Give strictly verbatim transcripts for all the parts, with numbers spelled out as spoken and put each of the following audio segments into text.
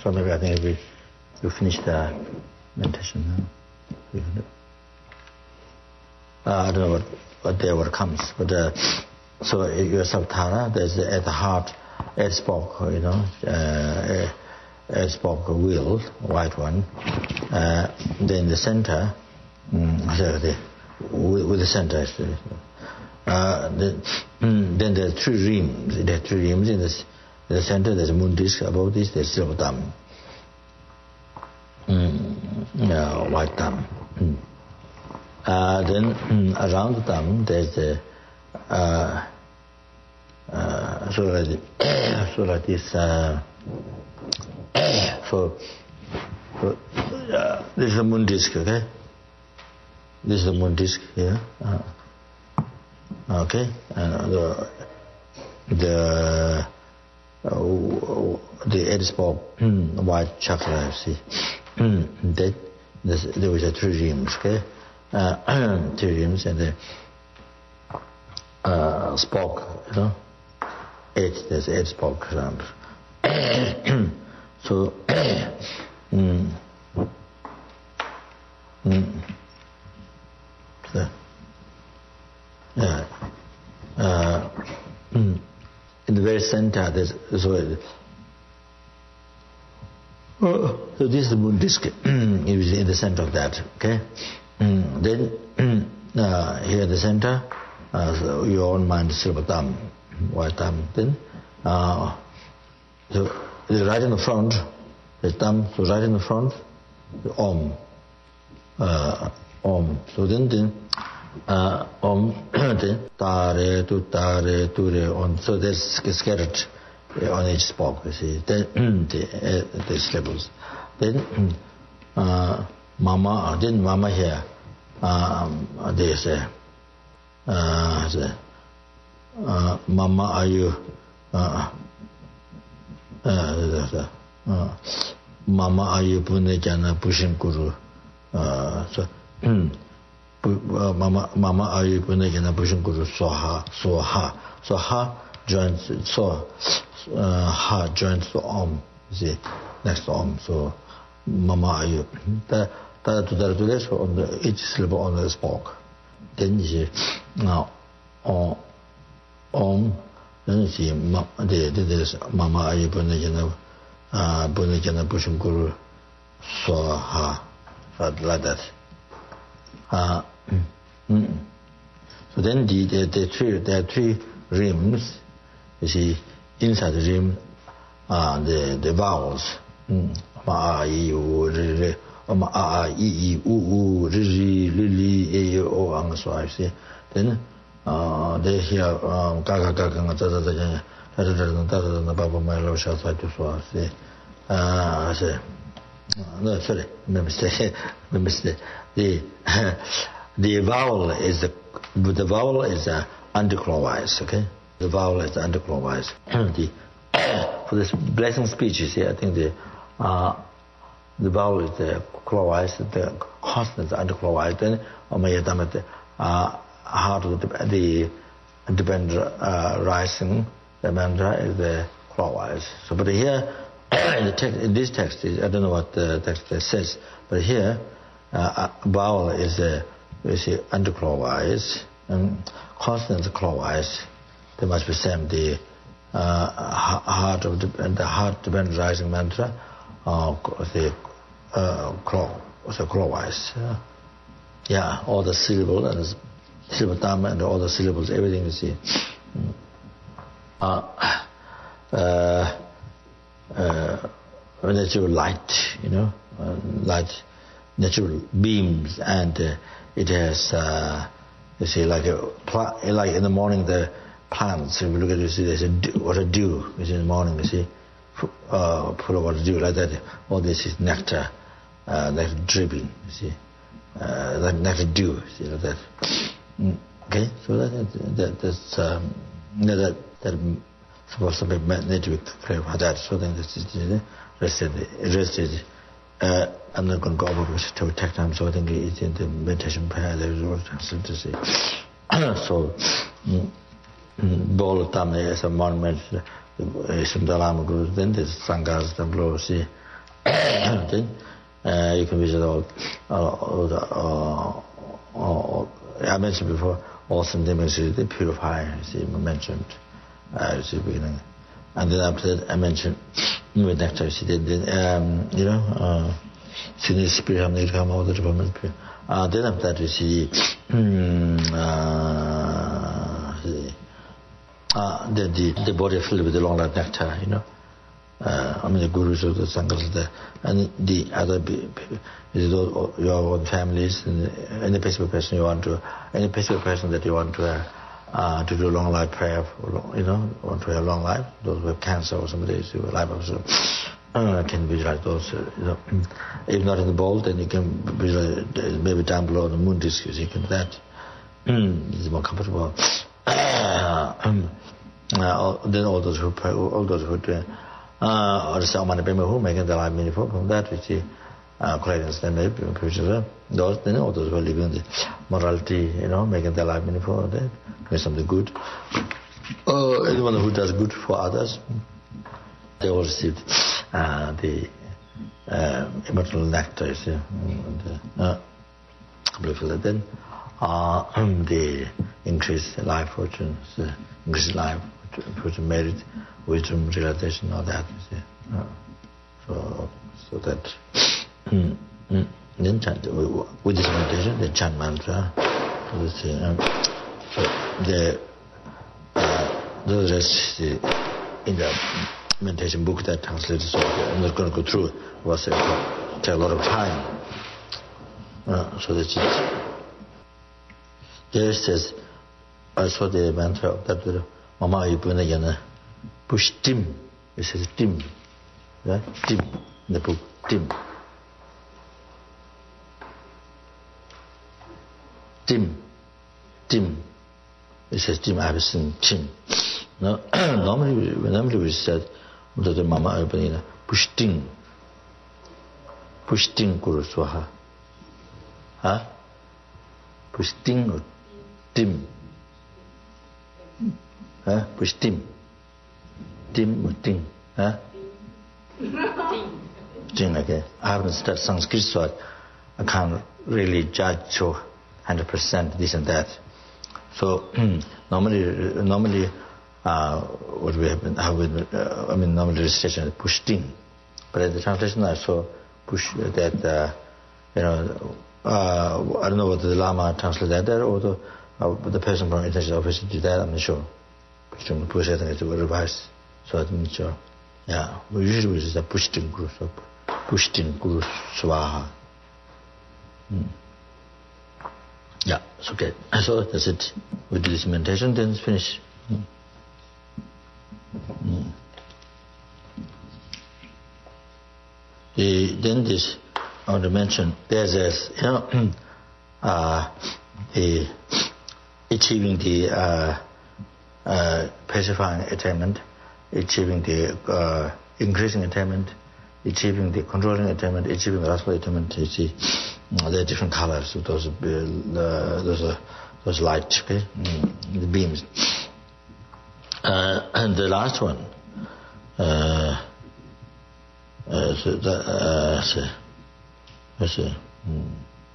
so maybe I think we we finish the meditation now. Uh, I don't know what, what day what comes, but uh, so your Saptara, there's at the heart, eight spoke, you know, uh, eight spoke wheel, white one. Uh, then the center, mm, so the, with, with the center. Uh, the, mm, then there are three rims. There are three rims in the, in the center. There's a moon disk. Above this, there's silver thumb. Mm, yeah, white thumb. Mm. Uh, then mm, around the thumb, there's the uh, uh, so like so like this. Uh, so so uh, this is a moon disk. Okay, this is the moon disk here. Uh, Okay, and the the uh, the eight spoke white chakra, see, that there was a three rims, okay, uh, three rims and the uh, spoke, you know, eight. There's eight spoke around. So, mm, mm, so, yeah. Uh, in the very center, there's so. Uh, so this is the moon disk. It was in the center of that. Okay. Mm, then uh, here in the center, uh, so your own mind, silver thumb, white thumb. Then, uh, so right in the front, the thumb. So right in the front, the Om. Uh, Om. So then, then. Uh, om tare tu tare tu re on, so there's scattered on each spoke, you see. Then the, uh, the syllables. Then uh, mama, then mama here. Um, there's a uh, the, uh, mama are you? Uh, uh, uh, mama are you punajana pushing guru? Uh, so. Mama, Mama, are you going to push guru soha, soha, soha joins so, uh, ha joins the om, see, next to om. So, Mama, are you? That that to that to this on the each syllable on the spoke. Then you see now, om, om. Then you see the this Mama, are you going to uh, going to push guru soha, like that. Uh, mm, mm. So then the, the, the three, there are three rims, you see, inside the rim are the, the vowels. Ma, a, i, u, ri, ri, ma, a, a, i, i, u, u, ri, ri, li, li, e, o, and so on, you see. Then uh, they hear ga, ga, ga, ga, da, da, da, da, da, da, da, da, da, ba, ba, ma, lo, sha, sa, tu, so, see. Uh, see. No, sorry, my mistake, my mistake. The the vowel is the the vowel is uh, underclockwise, okay? The vowel is underclockwise. the for this blessing speech, you see, I think the uh, the vowel is the clockwise, the consonant is underclockwise. Then omayadamat uh how to the depend uh, rising the mantra is the clockwise. So, but here. In, the text, in this text, I don't know what the text says, but here, uh, vowel is uh, you see, underclockwise, and consonants clockwise. They must be same. The uh, heart of the, the heart dependent rising mantra, uh, the uh, clock, so clockwise. Uh, yeah, all the syllables and the syllable thumb and all the syllables, everything you see. Uh, uh, Uh, natural light, you know, uh, light, natural beams, and uh, it has, uh, you see, like a pla- like in the morning the plants. If you look at it, you see, there's a dew, what a dew is in the morning. You see, uh, full of water dew like that. All this is nectar, uh, nectar dripping. You see, uh, like nectar dew. See, like that. Mm, okay, so that that that's um, that that. Supposed to be need to be clear about that. So then this is rested. Rested. Uh, I'm not going to go over it to take time. So I think it's in the meditation prayer. There is what to say. So, Ball Tam is a monument. Some Dalama Guru. Then there's Sanghas, the Blow. See, then uh, you can visit all, all, all the, uh, all, I mentioned before, all symptoms, they purify, you see, mentioned, uh, you see, beginning. And then after that, I mentioned, with nectar, you see, then, then um, you know, uh, Senior Spirit, I'm going to come out of the development. Uh, then after that, you see, uh, uh, the, the, the body filled with the long life nectar, you know. Uh, I mean, the gurus or the sanghas there, and the other people, your own families, and any peaceful person you want to, any peaceful person that you want to, uh, uh, to do long life prayer, for, you know, want to have long life. Those who have cancer or somebody who have life also, uh, can visualize those. Uh, you know, if not in the bowl, then you can visualize maybe down below the moon disk. You can do that. It's more comfortable. Uh, um, uh, then all those who pray, all those who do. Uh, or some other people who make the life meaningful from that, which is clearance, then maybe those, then all those who are living the morality, you know, making their life meaningful, they do something good. Uh, anyone who does good for others, they all receive uh, the uh, immortal nectar, you see, and, uh, then uh, the increased life fortune, uh, increased life fortune, merit, wisdom, realization, all that, you see. Uh, so, so that mm, mm, then chant with this meditation, they chant mantra. So this, um, so the uh, the rest in the meditation book that translated. So I'm not going to go through. It was uh, take a lot of time. Uh, so that's it. There it says also the mantra of that Mama Yupuna Yana. Push dim. It says dim. Right? Dim. In the book. Dim. Dim. Dim. It says dim. I have seen dim. No, normally, normally we said, the Mama Yupuna push dim. Push dim Guru Swaha. Huh? Push dim or dim? Huh? Push dim. Dim or ding? Huh? Ding. Ding, okay. I haven't studied Sanskrit, so I can't really judge so one hundred percent this and that. So normally, normally, uh, what we have been, have been, uh, I mean, normally recitation is push ding, but at the translation I saw push that, uh, you know, uh, I don't know whether the Lama translated that or the, uh, the person from international office did that. I'm not sure. Push it and it will revise. So I'm not sure. Yeah, we usually use the Pushtin Guru, so Pushtin Guru Swaha. Hmm. Yeah, it's okay. So that's it. We do this meditation, then it's finished. Hmm. Hmm. The, then this, I want to mention, there's a, you know, uh, the achieving the uh, uh, pacifying attainment, achieving the uh, increasing attainment, achieving the controlling attainment, achieving the lustful attainment. You see, uh, there are different colors. So those, uh, those, uh, those light, okay, mm, the beams. Uh, and the last one, uh, uh, so the, uh, so, let's see, mm,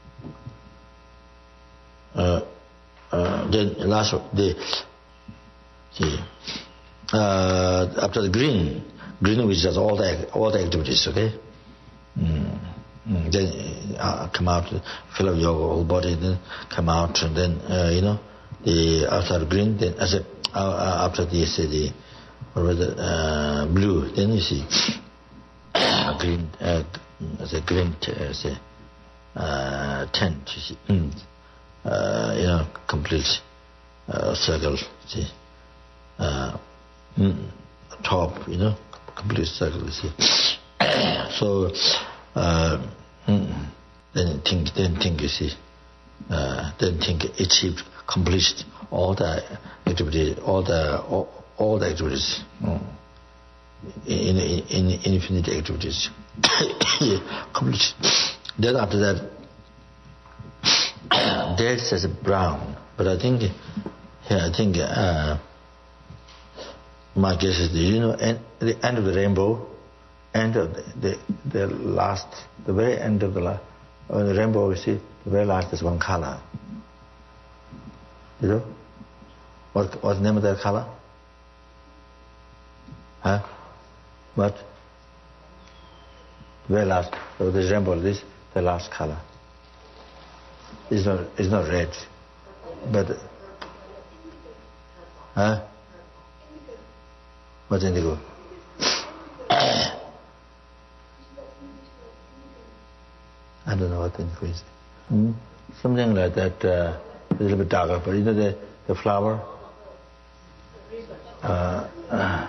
uh, uh, then the last one, the see. Uh, after the green, green which does all the all the activities, okay. Mm. Mm. Then uh, come out, fill up your whole body, then come out, and then uh, you know the after green, then as a uh, after the say the or rather uh, blue, then you see green uh, as a green t- as a uh, tent, you see, mm. uh, you know complete uh, circle, see. Uh, Mm, top, you know, complete circle, you see. So, uh, mm, then think, then think, you see, uh, then think, achieved, completed all the activities, all the all, all the activities, mm, in, in, in infinite activities, completed. Then after that, there says brown, but I think, yeah, I think. Uh, My guess is, the, you know, end, the end of the rainbow, end of the, the, the last, the very end of the, la, uh, the rainbow, you see, the very last is one color. You know? What, what's the name of that color? Huh? What? The very last, so the rainbow, this the last color. It's not, it's not red, but, huh? What's indigo? I don't know what indigo is. Hmm? Something like that, uh, a little bit darker, but you know the, the flower? Uh, uh,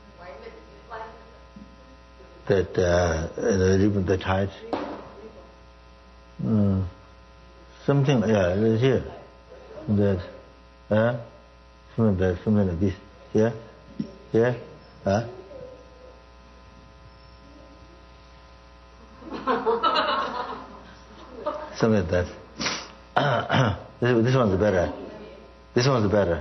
that, uh, the ribbon, the tides? Mm. Something, yeah, here. That, uh, something like that, something like this. Here? Here? Huh? Something like that. this, this one's better. This one's better.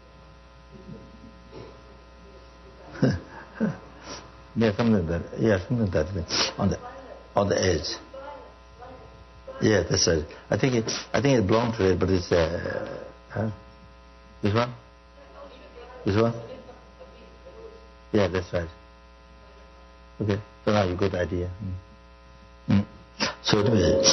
Yeah, something like that. Yeah, something like that. On the, on the edge. Yeah, that's right. I think it, I think it belongs to it, but it's, uh, huh? This one? This one? Yeah, that's right. Okay, so now you got the idea. Mm. Mm. So anyway,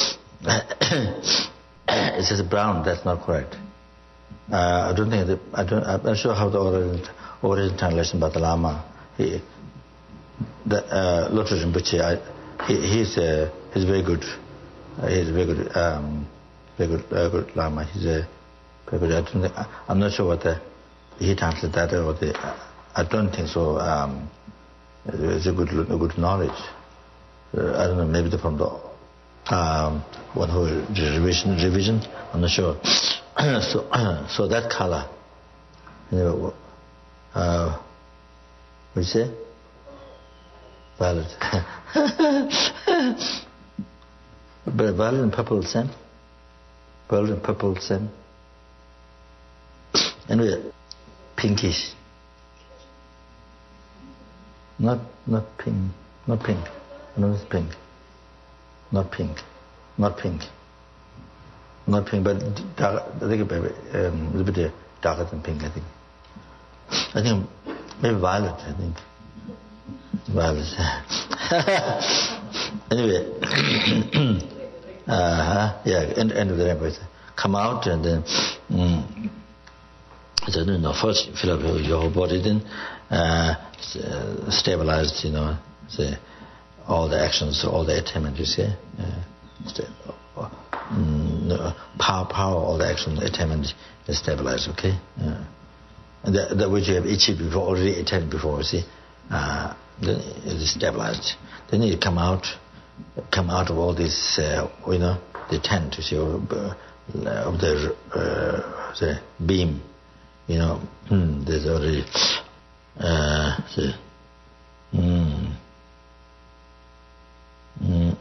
it says brown. That's not correct. Uh, I don't think. The, I don't. I'm not sure how the original, original translation by the Lama. He, the uh, Lotus Rinpoche. I, he, he's uh, he's very good. Uh, he's very good. Um, very good. Uh, good Lama. He's a very good. I don't think, I, I'm not sure what the he translated that or the. I don't think so. Um, it's a good, a good knowledge. Uh, I don't know. Maybe from the um, one who revision, revision. I'm not sure. so, so that color. You know, uh, what do you say? Violet. But violet and purple same. Violet and purple same. Anyway, pinkish. Not not pink, not pink. No, it's pink. Not pink, not pink. Not pink, but dark, I think um, a little bit darker than pink. I think. I think maybe violet. I think violet. Anyway, uh, yeah. End, end of the rainbow. Come out and then. Um, So, you know, first you fill up your whole body, then uh, stabilize, you know, say, all the actions, all the attainment, you see. Uh, mm, power, power, all the action, attainment is stabilized, okay? Uh, and that, that which you have achieved before, already attained before, you see, uh, then it is stabilized. Then you come out, come out of all this, uh, you know, the tent, you see, of the, uh, the beam. You know, hmm, there's already, uh, see, hmm, hmm.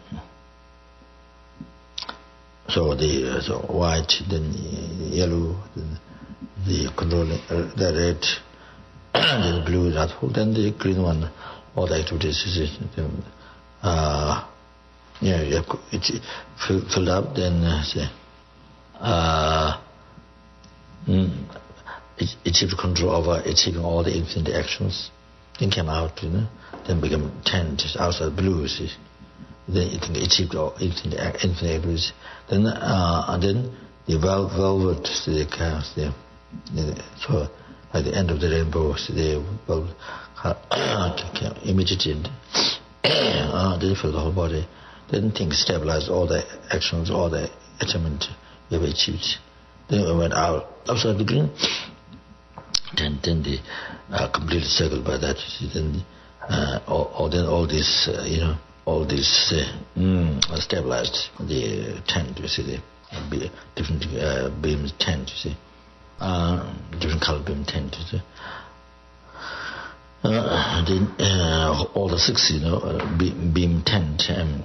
So the uh, so white, then yellow, then the controlling, uh, the red, then the blue, that whole, then the green one, all the activities, uh, yeah, you have it's filled up, then uh, say, uh, mm, achieved control over achieving all the infinite actions, then came out, you know, then become ten, just outside blue, see. Then it achieved all infinite, infinite abilities. Then, uh, and then the vel- velvet, see, the chaos, the, the, so at the end of the rainbow, see, the velvet, immediately, uh, then fill the whole body. Then things stabilized, all the actions, all the achievement we have achieved. Then we went out outside the green. Then, then the uh, complete circle by that. You see, then, uh, all, all then all this, uh, you know, all this uh, mm, stabilized the tent. You see, the uh, be, different uh, beams tent. You see, uh, different color beam tent. You see, uh, then uh, all the six, you know, uh, beam, beam tent. Um,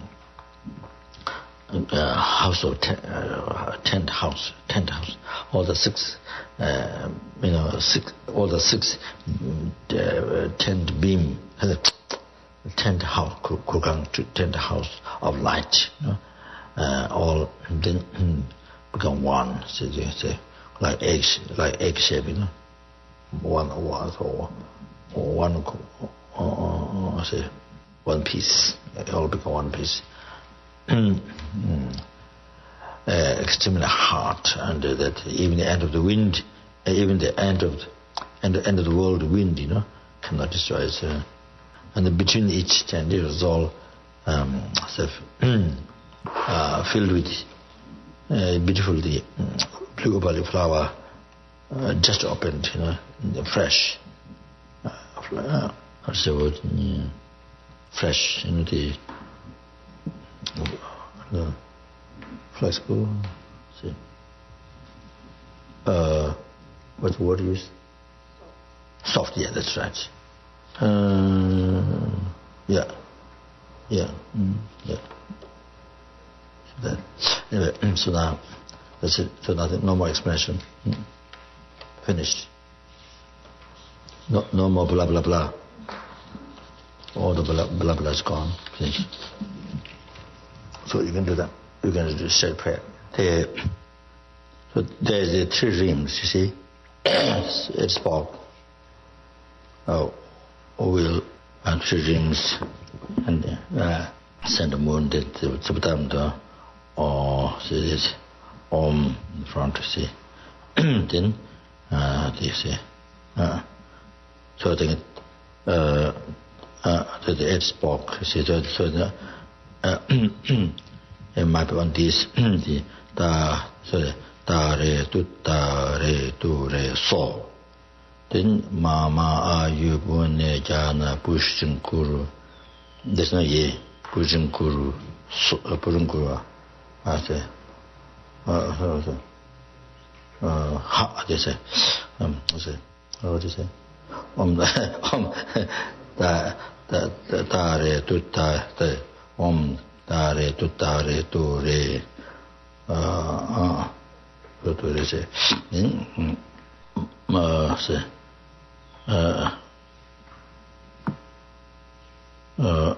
Uh, house or te- uh, tent house, tent house, all the six, uh, you know, six, all the six uh, tent beam, tent house, Kurgang tent house of light, you know, uh, all then become one. So they say like eggs, like egg shape, you know, one one or, or one or, or say one piece. They all become one piece. uh, extremely hot, and uh, that even the end of the wind, uh, even the end of the end, end of the world wind, you know, cannot destroy it. Uh, and between each tent it was all um, sort of, uh, filled with uh, beautiful the blue bali flower, uh, just opened, you know, fresh. Uh, what's the word? Yeah. Fresh, you know, the, the flexible. See. Uh, what's the word used? Soft. Yeah, that's right. Uh, yeah, yeah, mm, yeah. So that, anyway, so now that's it. So nothing, no more explanation. Mm. Finished. No, no more blah blah blah. All the blah blah blah is gone. Finished. So you can do that. You can do straight prayer. The, so there's the three rings. You see, it spoke. Oh. Oil and three rings, and uh, send the moon that the or see this Om in front, see. Then uh, they say, uh, so then uh, uh, the eight spoke, see, so, so the uh, it might be on this, the da, so the da re tu da re tu re so. Then mama ayubune jana pushing kuru. There's no ye pushing kuru, pushing kuru. I say, uh, uh, ha, they say, um, I say, what do you say? Um, um, da, da, da, da, re, tu, da, da, um, da, re, tu, da, re, tu, re, uh, uh, tu, re, say, then, uh, say, Uh, uh,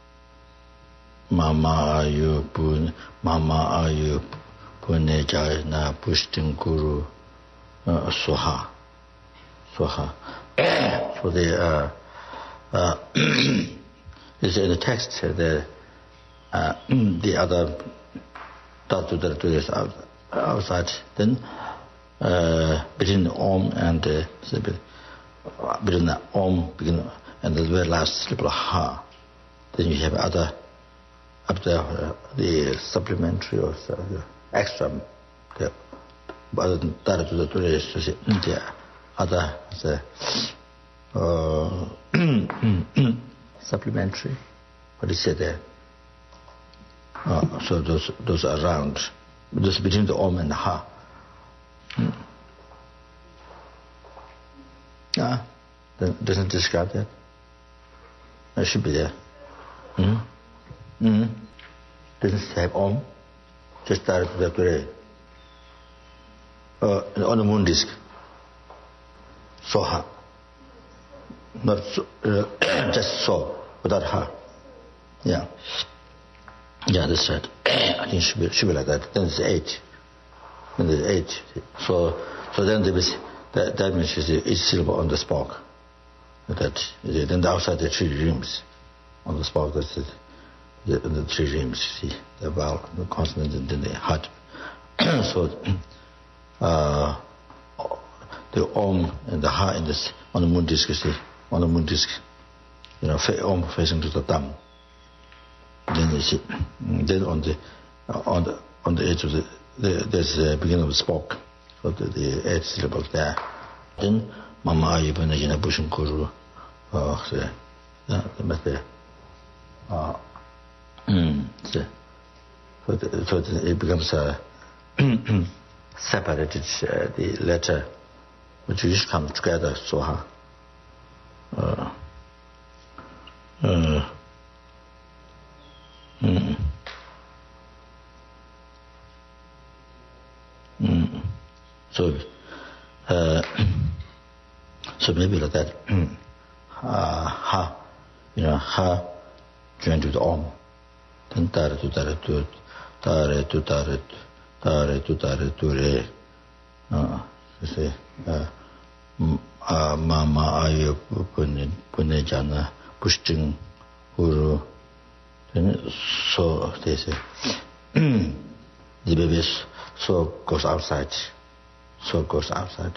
mama ayu pun mama ayu pune jana pushtin guru uh, soha soha. So the uh, uh, is in the text the uh, the other tatu that is outside. Then uh, between the Om and the between the Om begin and the very last syllable Ha, then you have other up there uh, the supplementary or the extra the other than that to the to the other the uh, supplementary. What is it there? Uh, so those those are round. Those between the Om and the Ha. Hmm. Ah, doesn't describe that. It should be there. Mm-hmm. Mm-hmm. Doesn't have Om. Just started to the gray. Uh, on the moon disk. Soha. Not so, uh, just so, without Ha. Yeah. Yeah, that's right. I think it should be, should be like that. Then it's eight. Then there's eight. So, so then there is. That, that means it's each syllable on the spark. That then the outside the three rims on the spark. That's it. The, the three rims. See the vowel, the consonant, and then the heart. So uh, the Om and the Ha in this on the moon disk. See on the moon disk. You know, Om facing to the thumb. Then you see. Then on the on the on the edge of the, the there's the beginning of the spark. So the, the eight syllables there. Then mama ayubana jina bushun kuru. Oh, so yeah, the uh, mm, so, so, the, so the, it becomes a separated uh, the letter, which usually comes together. So ha. Uh, uh, mm, mm. So, uh, so maybe like that. Uh, ha, you know, ha, joined with Om. Then tare tu tare tu, tare tu tare tu, tare tu tare tu re. Ah, you see, uh, ma ma ayo pune pune jana pushting uru. Then so they say, the baby so goes outside, so goes outside.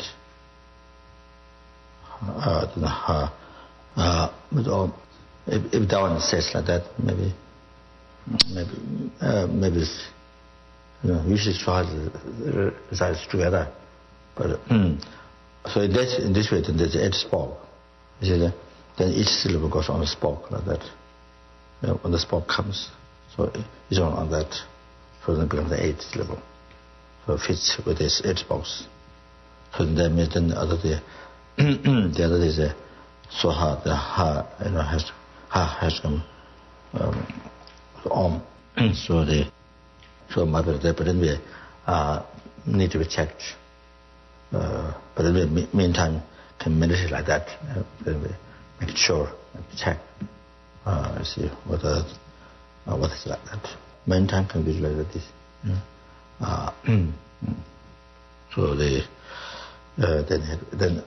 Uh, then, uh, uh, but all, if, if that one says like that, maybe, maybe, uh, maybe, it's, you know, usually try to recite together. But mm, so in this, in this way, then there's eight spoke. You see that? Then each syllable goes on the spoke like that. You know, when the spoke comes, so it's on on that. So then it becomes the eighth syllable. So it fits with this eight spokes. So that means then the other day, the other day is a so ha, the ha, you know, has ha has come um, om. So the so my brother, but anyway, uh, need to be checked. Uh, but in the meantime, can meditate like that. Uh, anyway, make sure, check. Uh, see what uh, uh, what is like that. Meantime can be like this. Mm. Uh, mm. So they uh, then then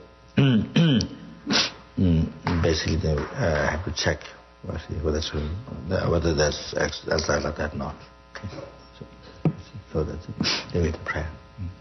mm, basically they uh, have to check whether whether that's exercise like that or not. Okay. So, so that's it. They wait to pray.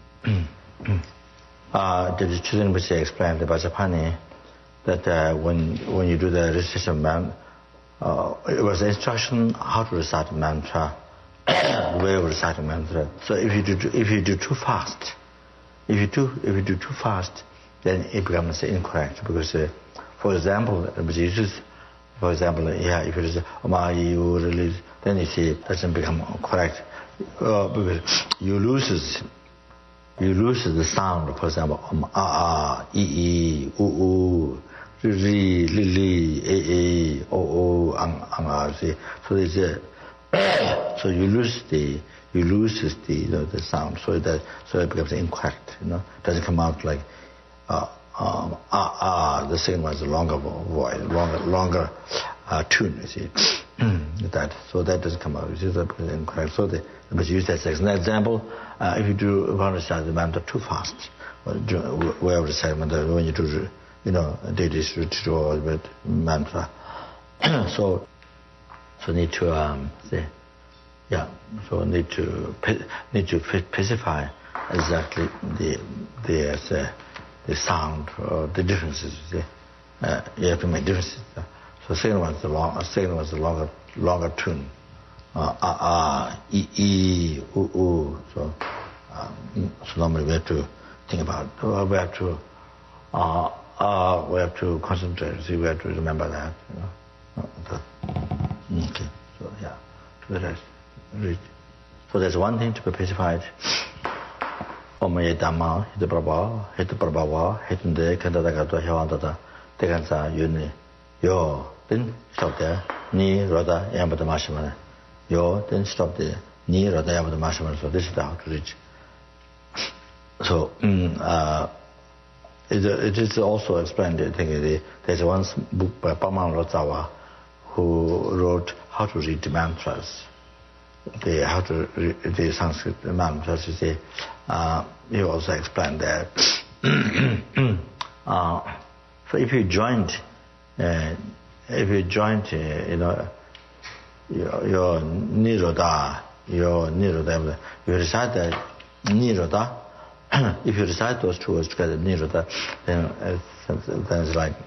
Uh, the children which they explained about Japani that uh, when when you do the recitation of man, uh, it was the instruction how to recite the mantra, the way of reciting mantra. So if you do if you do too fast, if you do if you do too fast, then it becomes incorrect because, uh, for example, Jesus, for example, yeah, if you say Oma you release, then you see it doesn't become correct uh, because you loses. You lose the sound, for example, um, ah, ah, ee, ee, oo, oo, ri, ri, li, li, eh, eh, oh, oh, ang, ang, ah, see. So it's a, so you lose the, you lose the, you know, the sound, so that, so it becomes incorrect, you know. It doesn't come out like, uh, um, ah, ah. The second one is a longer voice, longer, longer uh, tune, you see. That, so that doesn't come out. It's just incorrect. So they, but use that as an example. Uh, if you do want to recite the mantra too fast, way of reciting mantra when you do, you know, daily ritual with mantra. so, so need to um, say, yeah. So need to need to specify exactly the the uh, the sound or the differences. See? Uh, you have to make differences. So second one is the long. Second one is the longer longer tune. Uh, ah ah, ee ee, oo oo. So, um, so normally we have to think about. Uh, we have to, uh, uh, we have to concentrate. See, we have to remember that. You know. Uh, okay. So yeah. So that's so there's one thing to be specified. Omaye dhamma, hita prabha, hita prabhava, hitande kanda gato hewandada, dekansa yuni, yo, then stop there. Ni roda yamada mashamana. Yo, then stop there. Ni roda yamada mashamana. So this is how to reach. So mm, uh, it, it is also explained. I think there's one book by Paman Rozawa who wrote how to read the mantras. The how to read the Sanskrit mantras. You see, uh, he also explained that. uh, so if you joined, uh, if you joined, uh, you know, your, your niroda, your niroda, you recite the niroda. If you recite those two words together, niroda, then uh, then it's like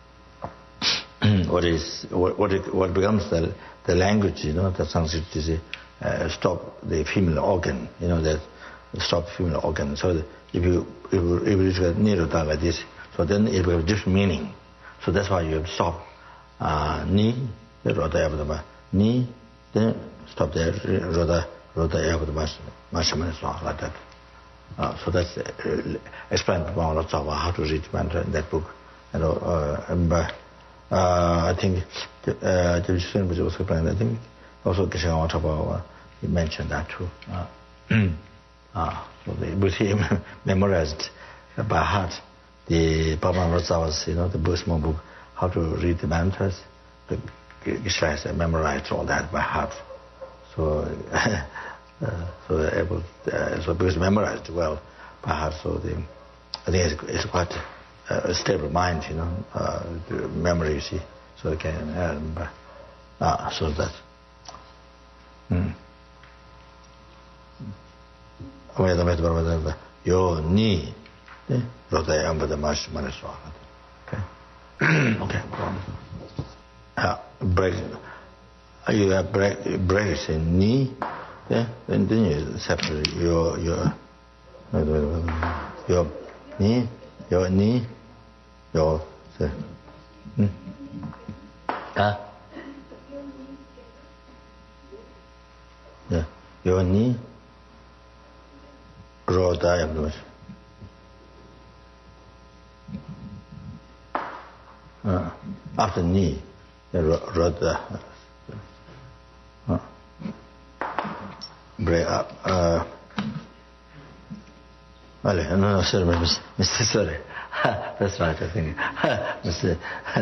what is what what, it, what becomes the the language, you know, the Sanskrit is uh, stop the female organ, you know, that stop female organ. So if you if you, if you read niroda like this, so then it will have different meaning. So that's why you have to stop uh, ni roda yabadama ni, then stop there roda roda yabadama mashamana like that. Uh, so that's uh, explained by lots of how to read mantra in that book. You know, uh, and, uh, I think uh, David Shin was also explaining. I think also Geshe Wangchaba, he mentioned that too. Uh, uh, so they, but he memorized by heart the Baba Rozawa's, you know, the Buddhist book, how to read the mantras, the Geshe memorized all that by heart. So, uh, so they're able, uh, so because memorized well by heart, so the, I think it's, it's quite a, a stable mind, you know, uh, memory, you see, so they can uh, remember. Ah, so that. Hmm. Wait a minute, yo ni, roda amba the mash maniswa. Okay. Okay. Uh, break. You have break breaks in ni, yeah. Then then you separate your your your ni, your ni, your. Hmm. Ah. Yeah. Your ni. Roda amba. Uh, after knee, rod, uh, break up. Uh, well, no, no, sorry, Mister Sorry. That's right, I think. Mister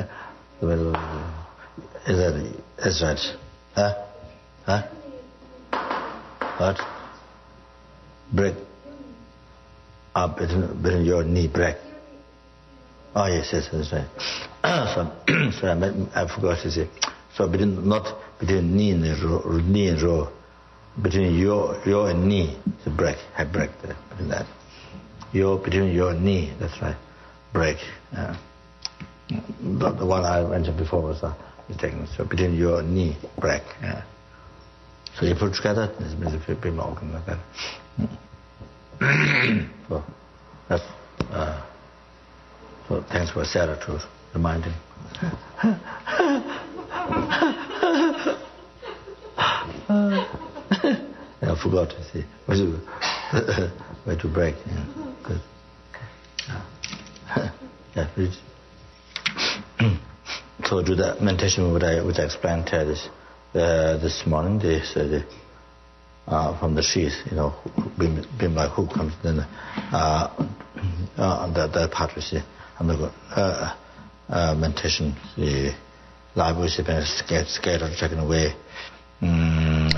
Is that, that's right. Huh? Huh? What? Break up between your knee, break. Oh, yes, yes, that's right. so, so I, meant, I forgot to say. So between, not between knee and row, knee and row, between your your and knee, it's a break. I break there, between that. Your between your knee, that's right. Break. Uh, the, the one I mentioned before was a mistake. So between your knee, break. Uh, so you put together, it's a bit more like that. so that's. Uh, So thanks for Sarah to remind him. I forgot to see. Where to break. Yeah. Good. Yeah, please. So do that meditation which I, which I explained uh, this uh, this morning. This uh, the, uh, from the sheath, you know, beam, beam like hook comes then uh, uh, that that part we see. And the uh, uh, meditation, the library has been scared, scared or taken away. Mm,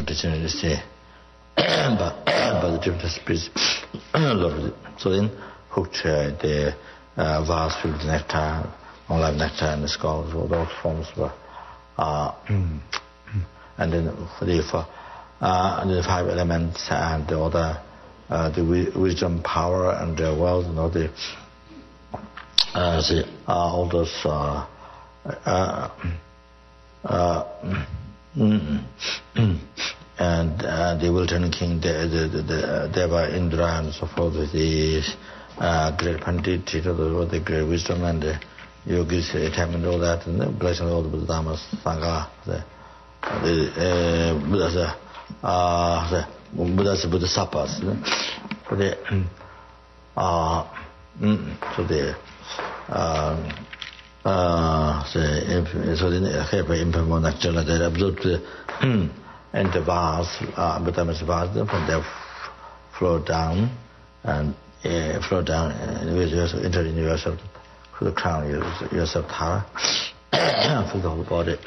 but, but the different spirits, so then hooked uh, the uh, vase filled with nectar, long life nectar, and the skulls, all those forms were. Uh, and then for the, for, uh, and the five elements and the other, uh, the wisdom, power, and the wealth, and all the. Uh, see, uh, all those, uh, uh, uh, mm, mm, and uh, the Wilton King, the, the, the, the Deva Indra, and so forth, with the uh, great Pandit, you know, the great wisdom, and the yogis, attainment, all that, and the blessing of all the Buddha Dhammas, Sangha, the, the uh, Buddha's, uh, the Buddha's Buddha Sapas, you know, so the, uh, mm, so the, Um, uh, so then have implement naturally they absorb the and the vase, uh, but I'm vase from there flow down and uh, flow down and with yourself enter in yourself to the crown yourself Tara for the whole body.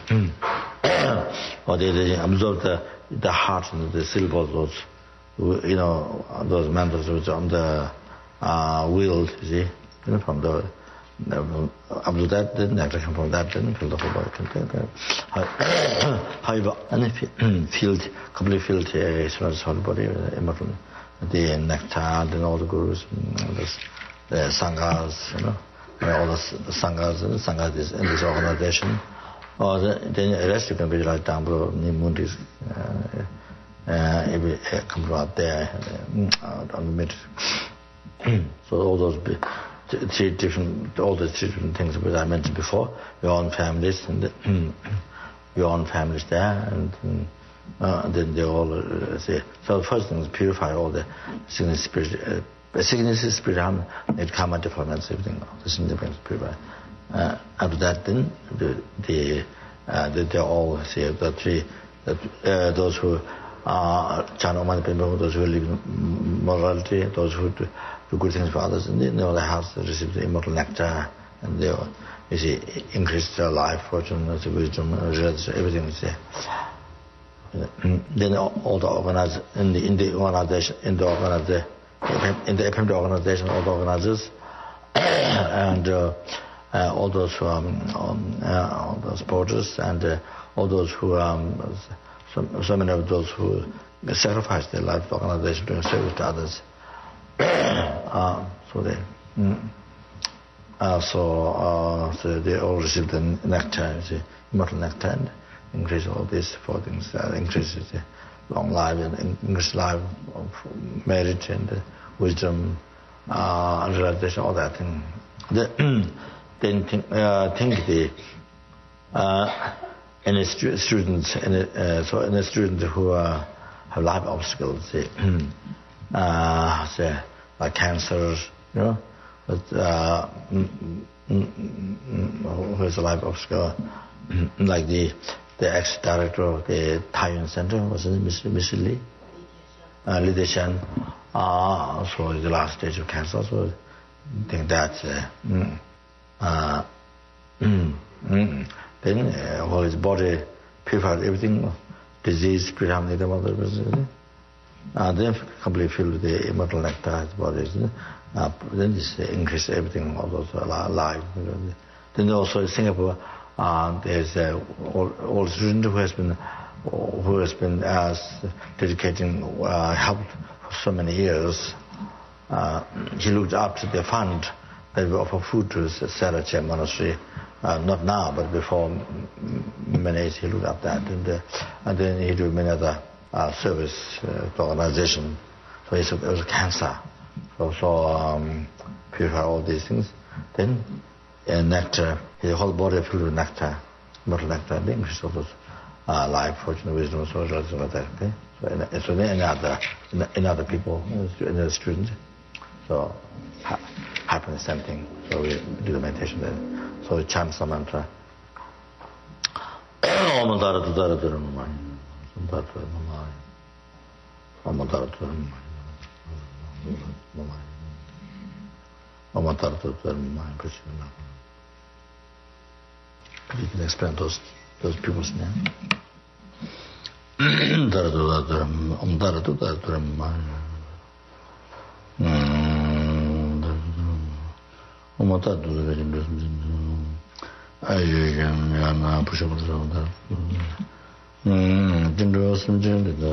Or they, they absorb the the heart and the syllables, those you know those mantras which on the uh, wheels, you see. You know, from the absorb that, then nectar come from that, then fill the whole body. However, and if you filled, completely filled the uh, whole body, immortal, the nectar, then all the gurus, the, the sanghas, you know, all the sanghas, the sanghas is in this organization. Or the, then the rest you can visualize down below, Nimundis, uh, uh, it uh, comes out there, uh, on the mid. So all those. Be, Three different, all the three different things that I mentioned before, your own families and the, your own families there, and uh, then they all uh, say. So the first thing is purify all the sickness, spirit, uh, sickness, spirit, harm, it karma defilements, everything. The significance purify. Uh, after that, then the the, uh, the they all say the three, that uh, those who are channel people, those who live in morality, those who do, do good things for others, and they know the house receive the immortal nectar, and they you see, increase their life, fortune, wisdom, everything is there. Then all the organizers in the in the organization, in the organization, in the F M D organization, all the organizers and uh, uh, all those who are um, uh, all the supporters and uh, all those who um, so, so many of those who sacrifice their life to the organization doing service to others. uh, so they. Mm, uh, so, uh, so they all receive the nectar, the immortal nectar, and increase all these four things. Uh, increases the long life and increase life of marriage and uh, wisdom, uh, and realization, all that thing. The, then think, uh, think the uh, any stu students, any, uh, so any students who uh, have life obstacles, say, uh, say like cancer, you know. But uh, who has a life obstacle, like the the ex-director of the Taiyuan Center, was it Miss Miss Lee? Uh, Lydia Shen. Uh, so the last stage of cancer. So I think that uh, mm, uh, mm, mm, then uh, all his body purified everything, disease predominated mother person. Uh, then completely filled with the immortal nectar, his body. Uh, then this uh, increase everything, all those uh, life. Then also in Singapore, uh, there's an uh, old student who has been who has been uh, dedicating uh, help for so many years. Uh, he looked up to the fund that we offer food to the Sarache monastery. Uh, not now, but before many years he looked up that, and, uh, and then he did many other uh, service uh, to organization. So it was a cancer. So, so um, purify all these things. Then uh, nectar, his whole body filled with nectar, immortal nectar, the increase of those uh, life, fortune, wisdom, so like that. Okay? So, in, so in other, in, in other people, in the students, so ha happen the same thing. So we do the meditation there. So we chant some mantra. Om Dara Dara Dara Mama. Om Dara Dara Mama. Om Dara Dara Mama. Om Dara Dara Mama. You can explain those those people's names. Dara Dara Dara Om Dara Dara Dara Mama. Om Dara Dara Mama. Ayu Jam Yana Pushamutra. Hmm, Jindo Simjin da.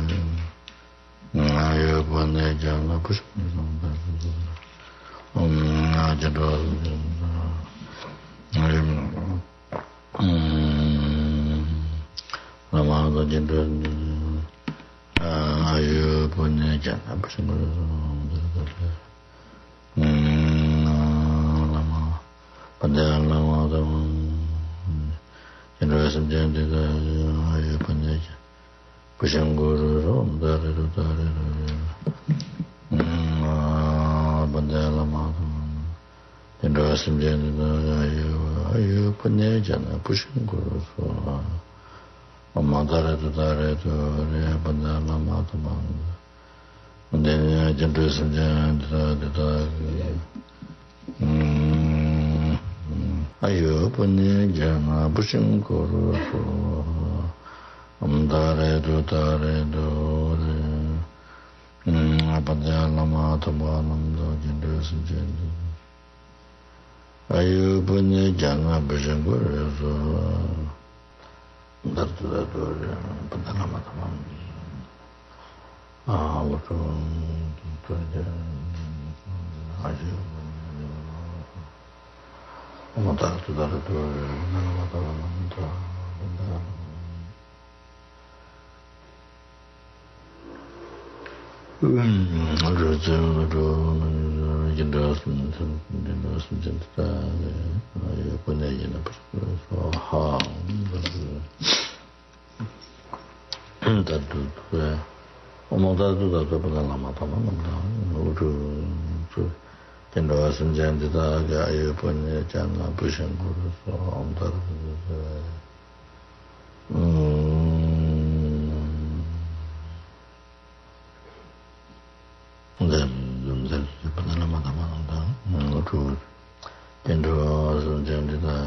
Ayu Bane Jana Pushamutra. Um, Jindo. Hmm, Lama Jindo. Ayu Bane Jana Pushamutra. Hmm, Lama. Pandang Lama Dhamma Chandra Samjandi Daya Pandaja Pushanguru Rom Dara Dara Pandang Lama Dhamma Chandra Samjandi Daya Pandaja Pushanguru Rom Dara Dara Dara Pandang Lama Dhamma Pandang Chandra Samjandi Daya Ayo Punya Jana Pushing Guru Om Dare Do Dare Do Apadya Lama Tabanam Do Jindu Sujadu Ayo Punya Jana Pushing Guru Dar Do Dar Do Apadya Lama Tabanam Ah Look Ayo Om Dara Dara Dara Chandra Samjandi Daya Ayu Punya Jana Pushing Guru Om Dara Then Padana Madama Chandra Samjandi Daya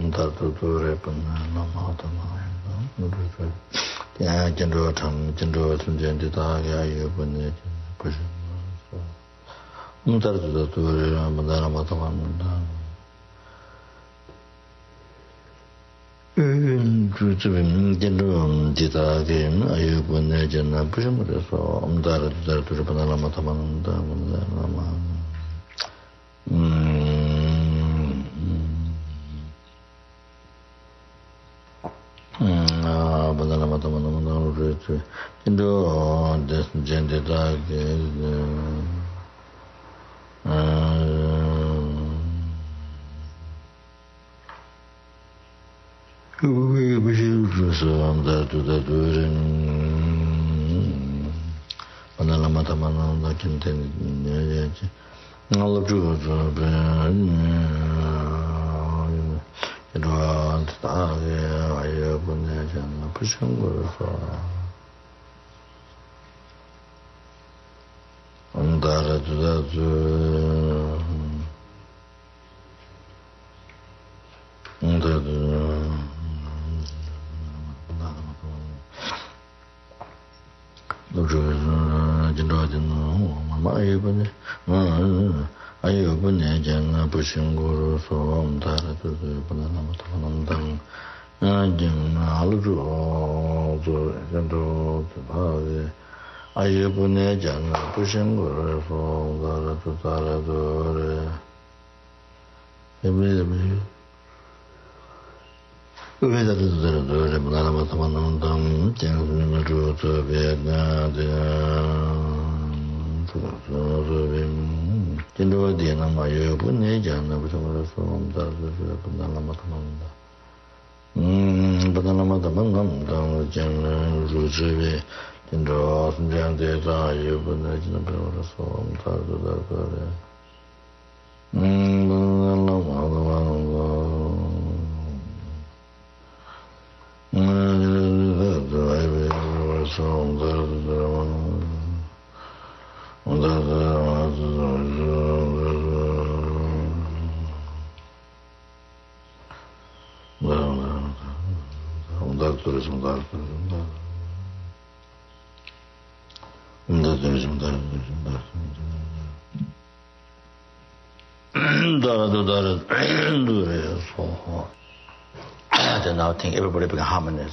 Then I think everybody become harmonious.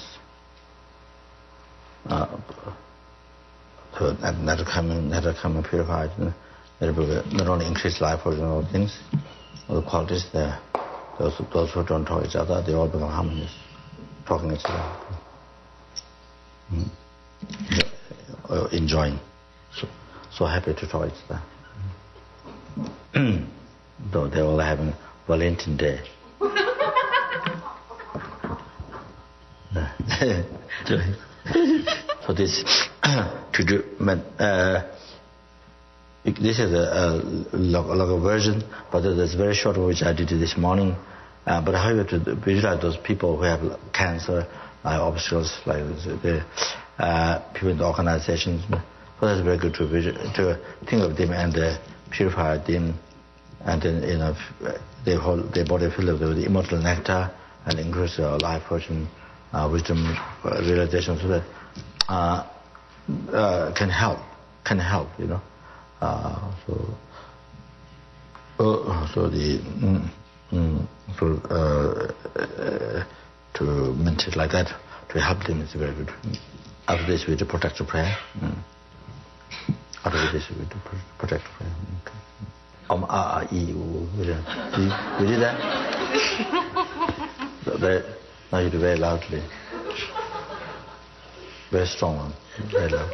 Uh, so not, not to come, not to come purified. Not only increase life or you know, things, all the qualities there. Those, those who don't talk each other, they all become harmonious, talking each other, mm. uh, enjoying, so, so happy to talk each other. Though they're all having Valentine Day. So this to do, uh, this is a, a like, like a version, but there's a very short one which I did this morning. Uh, but how you to visualize those people who have cancer, like obstacles, like the uh, people in the organizations. So that's very good to visual, to think of them and uh, purify them, and then you know they hold their body filled with the immortal nectar and increase their life fortune, uh, wisdom, uh, realization, so that uh, uh, can help, can help, you know. Uh, so, uh, so the mm, mm, so uh, uh, to meditate like that to help them is very good. After this, we do protective prayer. Mm. After this, we do protective prayer. Okay. Um, ah, ah, e, u, we did we did that. Very, now you do very loudly, very strong one, very loud.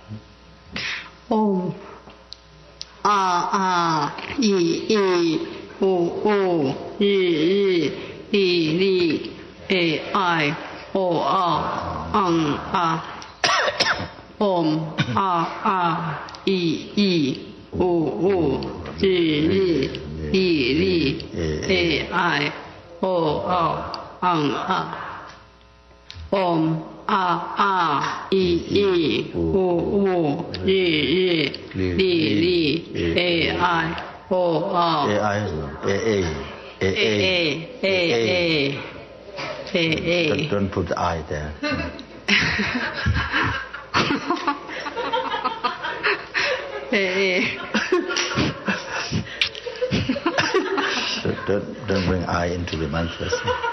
Om. Ah, ah, e, e, o, o, e, e, li, li, e, I, o, a, ang, a. Om, ah, ah, e, e, o, o, e, e, li, li, e, I, o, a, ang, a. Om, ah, ah, e, e, o, o, e, e, li, li, e, I, o, a. A, I, A, A. A, A, A, A, A, A, A. Don't put the I there. A, don't, don't bring I into the mantras.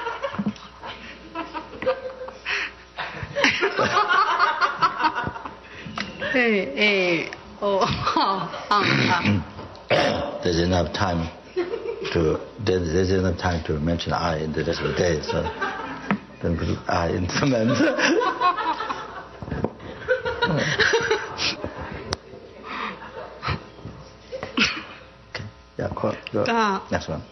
A, A, O, ah, There's enough time to there's, there's enough time to mention I in the rest of the day, so don't put I into the mantra. Okay. Yeah, cool. Go. Ga. Next one.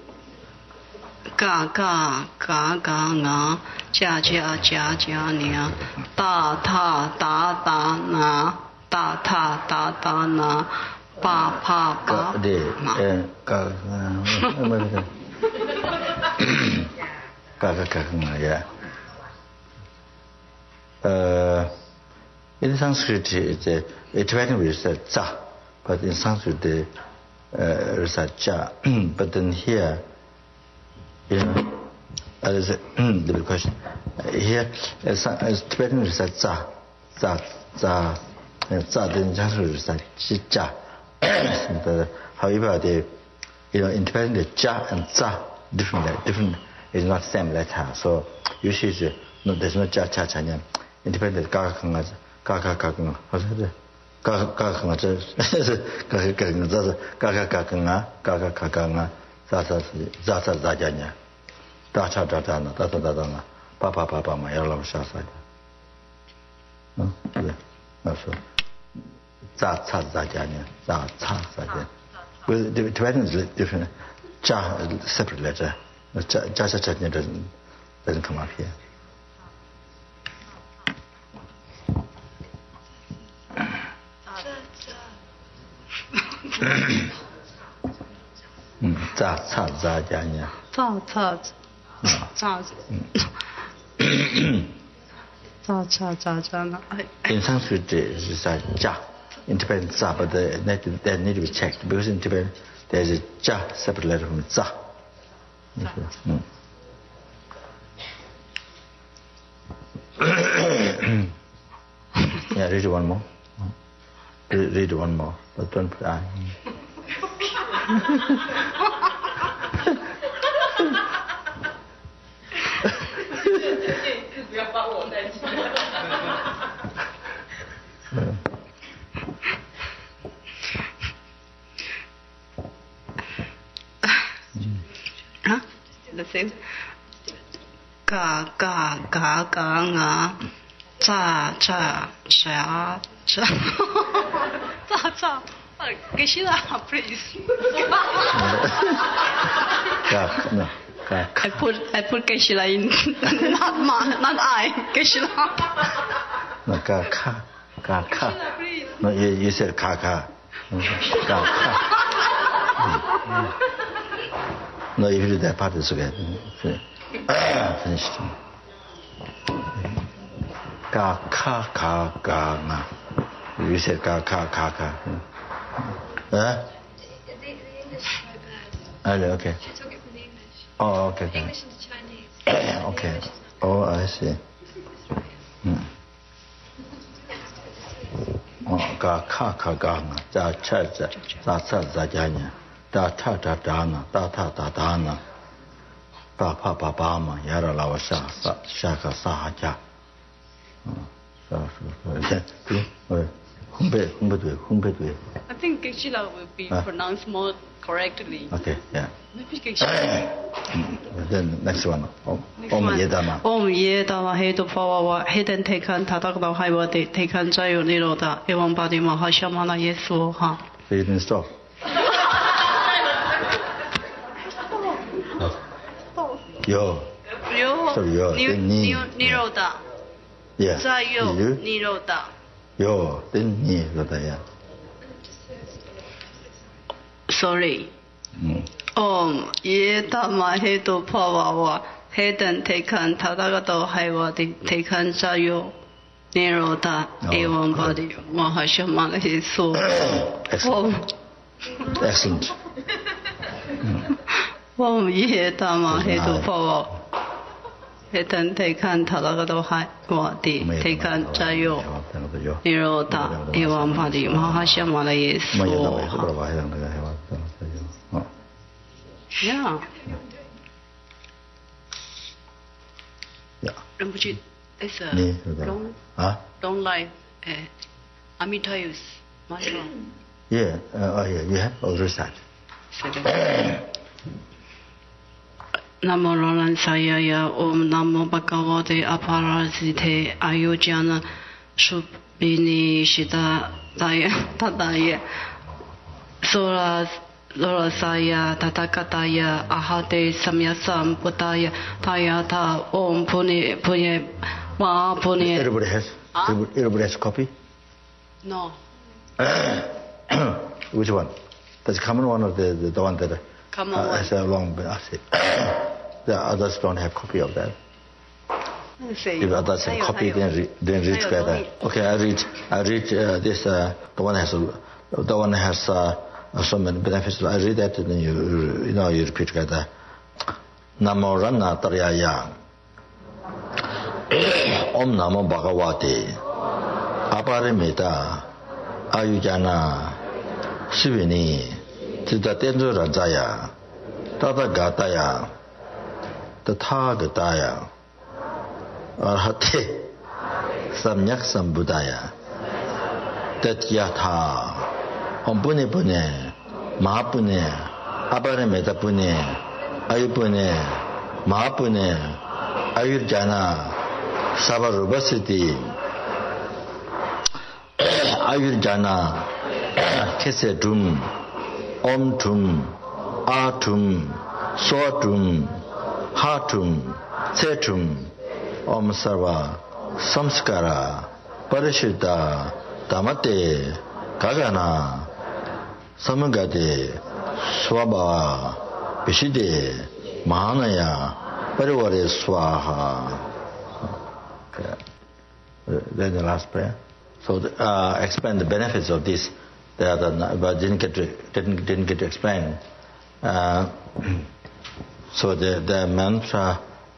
Ga, ga, ga, ga, nga, ja, ja, ja, ja, nia, da, ta, da, da, na, da, ta, da, da, na, pa, pa, pa, De, ma. eh, ga, ga, ga, ga, ga, yeah. Uh, in Sanskrit, it's a, it Tibetan we said za, but in Sanskrit they uh, recite ja. But then here, you know, uh, there's a the question. Uh, here, as, as Tibetan we recite za, za, za, uh, za. Then in Sanskrit we recite ji ja. The, however, the you know in Tibetan the ja and za different, different is not same letter. So usually no, there's no ja cha cha nyam. In Tibetan ga ga ga ga ga ga ga. What's it? Ga ga ga ga. Ga ga ga ga. Ga ga ga ga. Ga ga ga ga. Za za za za za ja nya. Da cha da da na. Da da da da na. Pa pa pa pa ma ya la sha sa. No, yeah. No, so. Za cha za ja nya. Za cha za ja. With the Tibetan is different. Ja is separate letter. Ja ja cha cha doesn't doesn't come up here. Za cha za ja nya. Za, za, za, za, za, za, za, na. In Sanskrit, it's a ja. In Tibetan, za, but the, that need to be checked because in Tibetan there is a ja separate letter from za. Mm. Yeah, read one more. Read, read one more, but don't put I. Huh? The same. Ga, ga, ga, ga, nga, za, za, za, za. Za, za. Geshe-la, please. Ga, no. Ga, I put I put Geshe-la in, not ma, not I. Geshe-la. no, ga, ka, ga, ka. Geshe-la, please. No, you, you said ka, ka. Ga, ka. No, if you do that part, it's okay. Finished. Ga, ka, ka, ga, nga. You said ga, ka, ka, ka. Huh? The, the English is so bad. Oh, okay. She took it from the English. Oh, okay. okay. English into Chinese. Okay. Oh, I see. Hmm. Oh, ga, ka, ka, ga, nga. Za, cha, za, za, za, za, ja, nya. Da, ta, da, da, na. Da, ta, da, da, na. Pa, pa, pa, pa, ma. Ya, ra, la, wa, sha, sa, sha, ka, sa, ha, ja. Sa, sa, sa. Yeah. Okay. Hung bei, hung bei dui, hung bei dui. I think Geshe-la will be Huh? pronounced more correctly. Okay, yeah. Maybe Geshe-la. Then next one. Om, Next om one. ye dama. Om ye dama he to pawa wa he den tekan tatak da hai wa de tekan jayo niro da evam badi mahashamana yesu ha. So you didn't stop. Yo. Yo. So yo, Ni- then ni. ni- niro da. Yeah. Jayo You? niro da. Yo, then ni, lo da, yeah. Sorry. Mm. Om ye dama he to pawa wa he den tekan tatak da hai wa de tekan jayo niro da Oh, evam good. badi mahashamana yesu. Excellent. Om. Excellent. 嗡耶达玛黑度婆黑腾提堪塔拉格多海瓦蒂提堪扎尤尼罗达伊旺帕蒂玛哈香玛拉耶梭哈。Yeah. Yeah. Rinpoche, it's a Nee, long, huh? long life. Uh, Amitabh's mantra. Yeah, uh, oh yeah, you have already started. Namo Roland Sayaya Om Namo Bhagavate Aparasite Ayojana Shubhini Shita Daya Tadaya Sora Lora Saya Tatakataya Ahate Samyasam Buddhaya Tayata Om Pune Pune Ma Pune. Everybody has. Huh? Everybody, everybody has a copy. No. Which one? That's common one or the the, the one that Common uh, one. has a long. The others don't have copy of that. If others have copy, then re, then read together. Okay, I read. I read uh, this. Uh, the one has. A, the one has uh, so many benefits. I read that, and then you you know you repeat together. Namo Rana Taryaya. Om Namo Bhagavate. Aparimita. Ayujana. Shivini. Tita Tendra Rajaya. Tata Gataya. Tathagataya. Arhate. Samyak Sambuddhaya. Tatyatha. Om Pune Pune. Mahapune. Aparimita Pune. Ayupune. Mahapune. Ayurjana. Savarubasiti. Ayurjana. Kesetum. Omtum. Atum. Sotum. Hatum. Setum. Om Sarva. Samskara. Parishita. Damate. Gagana. Samagade. Swabha. Vishide. Mahanaya. Parivare Swaha. Okay. Then the last prayer. So the, uh, explain the benefits of this. The other, but didn't get to, didn't didn't get to explain. Uh, so the the mantra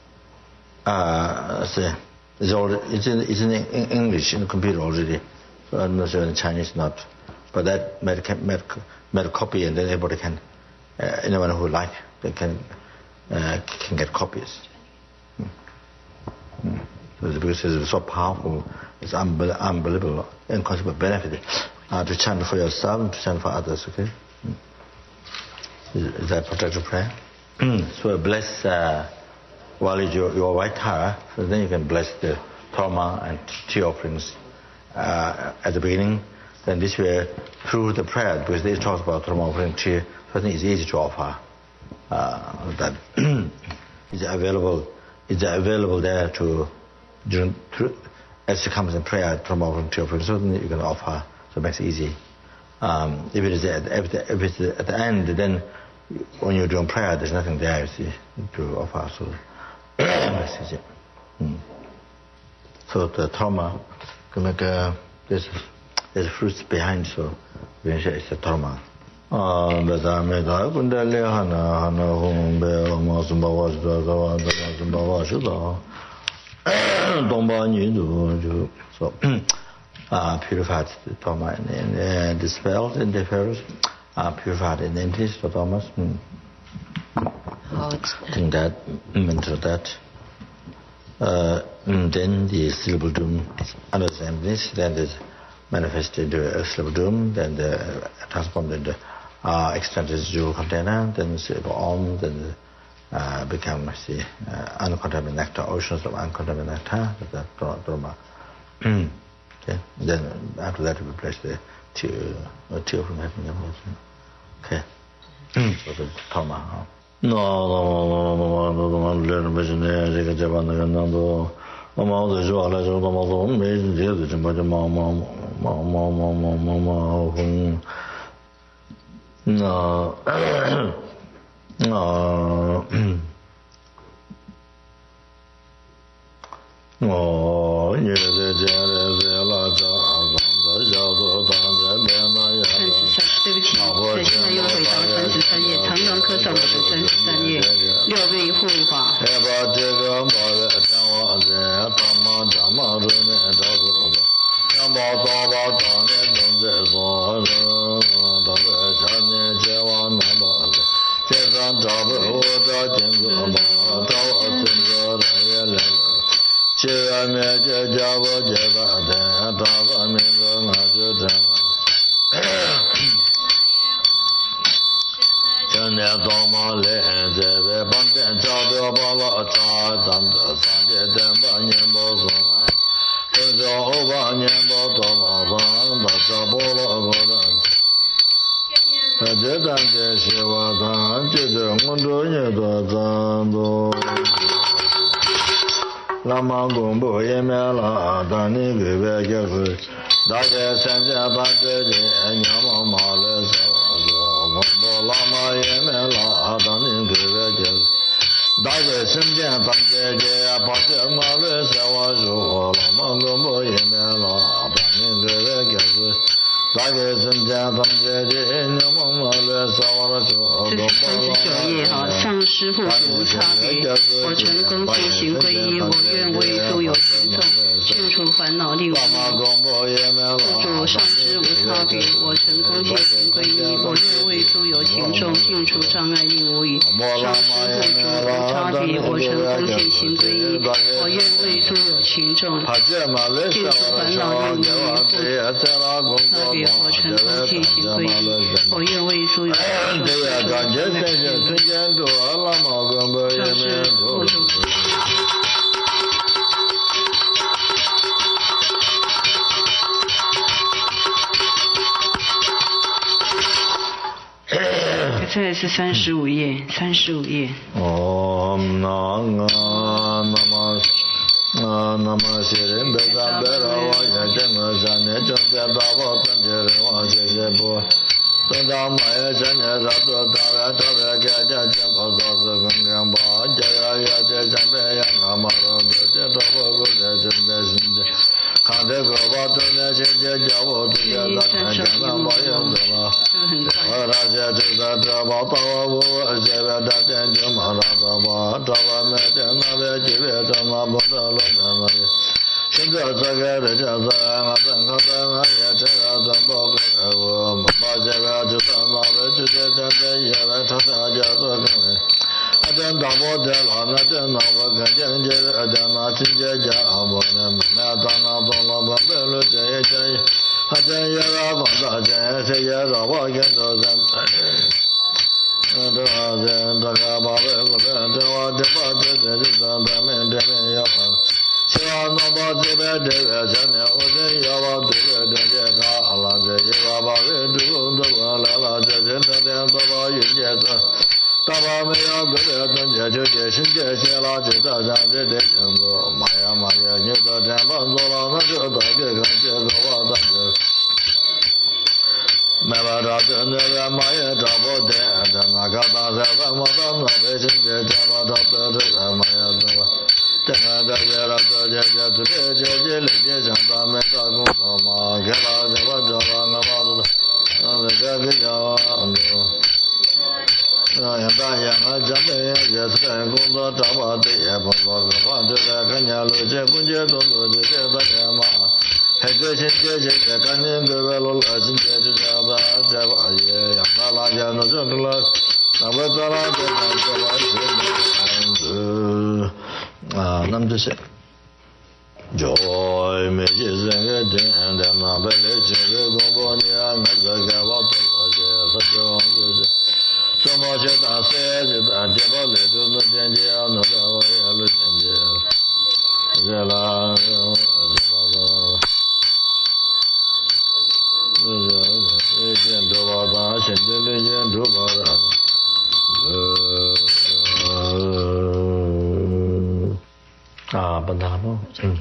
uh, say, is already it's in, it's in English in the computer already. So I'm not sure in Chinese not, but that made made, made a copy, and then everybody can uh, anyone who like they can uh, can get copies. Hmm. Hmm. Because it's so powerful, it's unbe- unbelievable, inconceivable benefit uh, to chant for yourself and to chant for others, okay? Mm. Is, is that protective prayer? So bless uh, while you your, your white hair, so then you can bless the trauma and tea offerings uh, at the beginning. Then this way, through the prayer, because they talk about trauma offering tea, so I think it's easy to offer. Uh, that is available, is available there to during as it comes in prayer from offering to offering, so then you can offer, so it makes it easy. Um, if it is at, if it's at the end, then when you're doing prayer, there's nothing there, you see, to offer, so it makes it easy. Hmm. So the trauma can make a, there's there's fruits behind, so we can say it's a trauma. Ah, beta meta kundale hana hana hum be masumba wasda zawa masumba wasda. So, uh, purified the trauma and uh, dispelled and differs, uh, purified and empties the traumas. Mm. I think that, mental that. Uh, then the syllable doom understand this, then is manifested into a syllable doom, then the transformed into uh, extended jewel container, then syllable om, then Uh, become see, uh, uncontaminated nectar, oceans of uncontaminated nectar, the trauma. Okay. Then after that we place the tear, uh, tear from heaven. Okay. So the trauma. No, no, no, no, no, no, no, learn vision there. They get Japan and Nando. Mama, the Joa, the Mama, amazing. The other Jimbo, Mama, Mama, Mama, Mama, no. No. Oh, yeah, the Jara, the Laja, the Jado, the Jana, 对不起，现在又回到三十三页，长江科上的三十三页。 家我接大天，大个名字我就这么。今年到马来，这位帮店找到把老家，咱这三节店把年包送。这叫我把年包到马上，大家不老个人。这咱这是我咱这这我这也多咱多。拉玛公布也没了，当你给别结婚，大概三千八百斤，娘妈妈来说说，我到拉玛也没了，当你给别结婚，大概三千八百斤，八千马来说我说，拉玛公布也没了，当你给别结婚。这是三十九页哈，上师父无差别，我成功修行皈依，我愿为诸有情众去除烦恼令无助上师无差别，我成功修行皈依，我愿为诸有情众尽除障碍令无余。上师父无差别，我成功修行皈依，我愿为诸有情众尽除烦恼令无余。差别。我成功进行皈依，我愿为诸有情众上师父主。这也是三十五页，三十五页。 哦，那那那么。啊，那么些人被咱别了，我也这么三年正在打我本地人，我谢谢不。等到马也三年咱都打完，打完给家钱包早是更更吧，家呀也在咱边呀，俺马上都在打我过来准备新的。看这个吧，正年亲戚叫我直接咱看见咱马也走了。我大姐就在这吧，到我我这边这边就马上这吧，这吧每天那边几边这那不得了这那里。现在这个的就是俺正靠在俺也这个真宝贵我们把这边就在那边直接在这野外他在家做工人。I don't know what the law, I don't know what the danger, I don't know what the danger, I don't know what the danger, I don't know what the danger, I don't know what the danger, I don't know what the danger, 希望能把这边这个千年，我真要把这个真解开了，这一把把人主都过来了，这这这天都把云解开。大把没有个别真解就解心解写了，这道上这得清楚。妈呀妈呀，你这天帮做了，那就到这个这个我当着。没把这真的人妈也找不得，这那个大山上我到那边心解解了，找不得这个妈呀怎么？这个这个了这这这这这这这里这上咱们打工他妈给了这我这了我把这那这个叫啊呀大爷我这边也是干工作找不得也不做个饭就在看见路这工作都都这这大爷嘛还这些这些这赶紧各位老老亲戚就这吧这吧也呀那那些那这个了那我这了这这这这啊，那么这些，就每些人个点的那边来这个公布你啊，那这个我多些，他就就是什么些大事就大家把来都能见见，那个我也能见见，这啦，这啦这。这这这见着吧，咱现在的见着吧，呃。啊，本他不，嗯，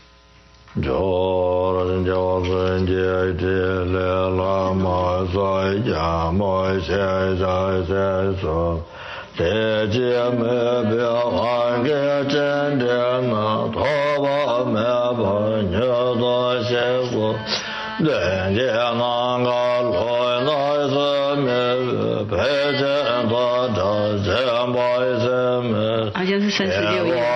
就人家人家这来了嘛，在家嘛，现在在说，这姐妹不要还给真的那头发没把你做些过，人家那个来那是没陪着他这这么什么， 好像是三十六页。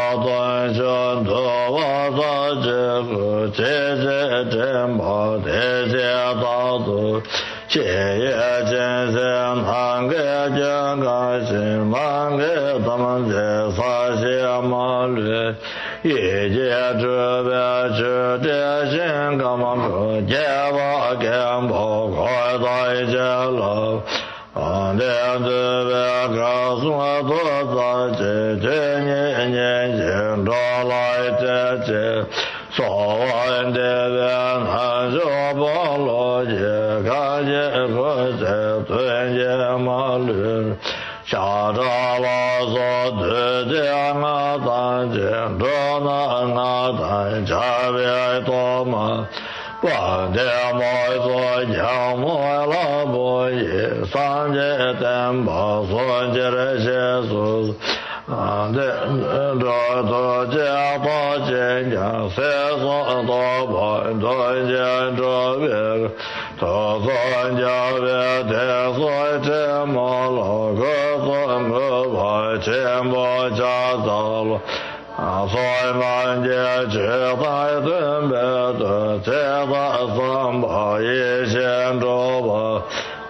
这个这这这么这些道路，这也真是难给这个心难给他们这啥些马路， 一切之别之地心干嘛可结巴根不快在结了啊天之别告诉我多在这这年年心着来这这所谓的别难就不落结看见可这尊严马律下着了所对见啊咱见着那啊咱家别多嘛半天没做将没了不一三界等把孙界的些数啊这这这家把见讲谁说多半尊见这别这孙家别的所这么了个孙个把钱不家走了啊，所以满街只在准备的，只在三把一线着吧。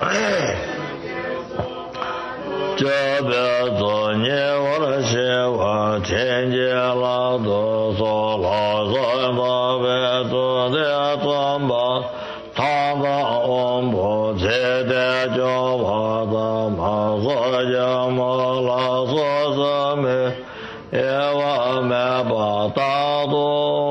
这辈子你我的希望，天界老多说老三把辈子的三把，他把我不记得就把他马所讲嘛老所什么。也我们把大多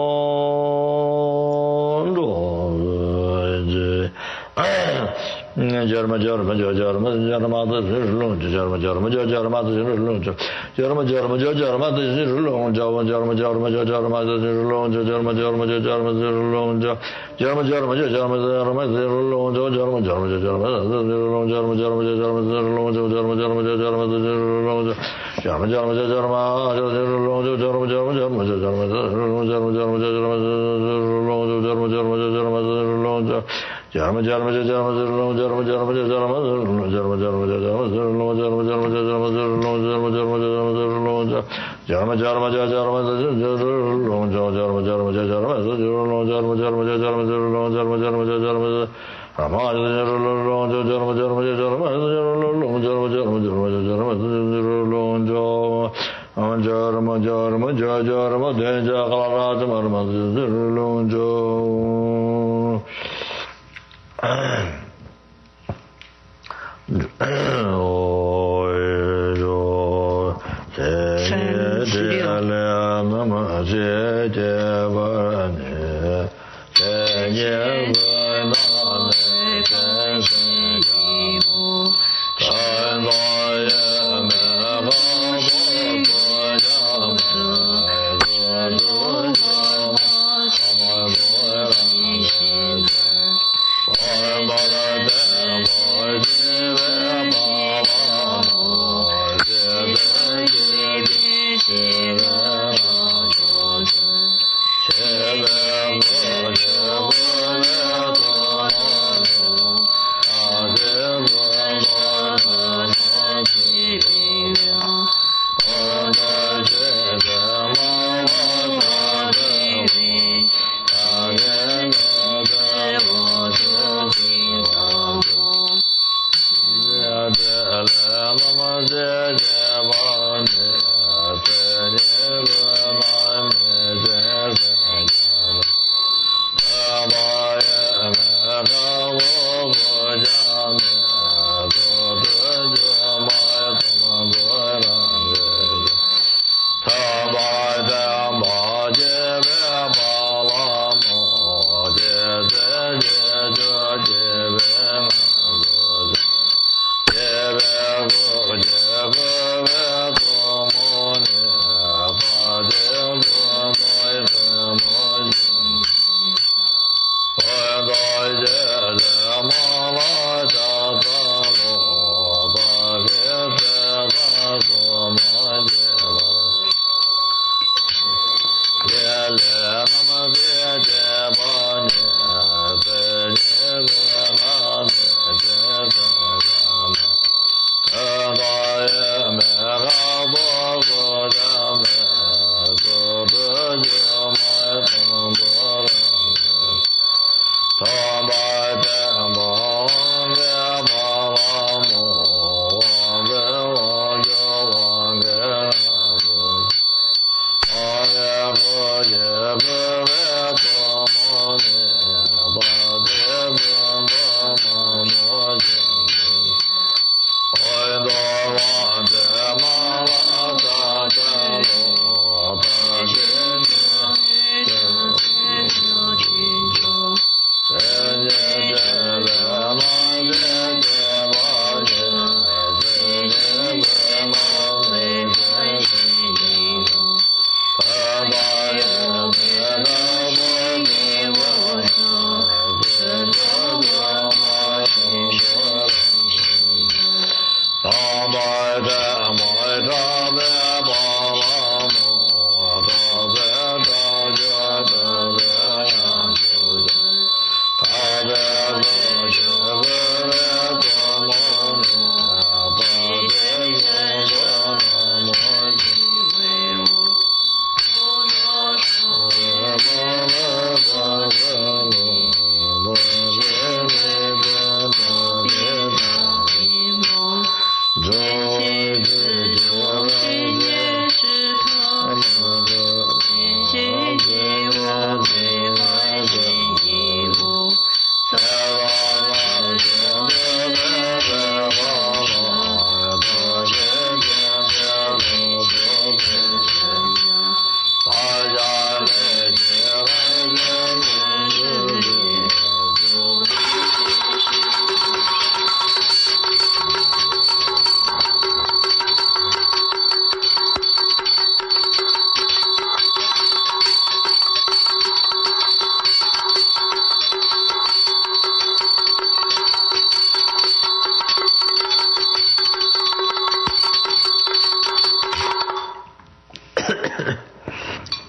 着子嗯叫嘛叫嘛叫叫嘛叫嘛的是龙叫嘛叫嘛叫叫嘛的是龙叫叫嘛叫嘛叫叫嘛的是龙叫嘛叫嘛叫嘛叫叫嘛的是龙叫叫嘛叫嘛叫叫嘛的是龙叫叫嘛叫嘛叫叫嘛的嘛是龙叫叫嘛叫嘛叫叫嘛的是龙叫嘛叫嘛叫叫嘛的是龙叫叫嘛叫嘛叫叫嘛的是龙叫叫嘛叫嘛叫叫嘛叫叫龙叫叫嘛叫嘛叫嘛叫叫嘛的是龙叫嘛叫嘛叫叫嘛的是龙叫叫嘛叫嘛叫叫嘛的是龙叫叫嘛叫嘛叫叫嘛的是龙叫嘛叫嘛叫叫嘛的是龙叫嘛叫嘛叫叫嘛的是龙叫嘛叫嘛叫叫嘛的是龙叫嘛叫嘛叫嘛的是龙叫叫嘛叫嘛叫叫嘛的是龙叫叫嘛叫嘛叫叫嘛的是龙叫嘛叫嘛叫叫嘛的是龙叫嘛叫嘛叫叫嘛的啊嘛就是龙叫叫嘛叫嘛叫叫嘛的是龙叫嘛叫嘛叫嘛叫叫嘛的是龙叫啊叫嘛叫嘛叫叫嘛的叫啦啦叫嘛嘛的是龙叫哦哟，这这了那么这这吧呢，这也不那那真是呀，看到也没好多多样子，多多样，什么多样子。我把它带回去了，爸爸妈，这这这这这了，这这这我这我了。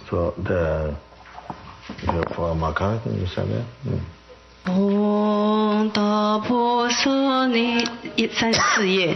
So the for Makara, can you say that? Mm. 嗡达婆萨尼三十四页，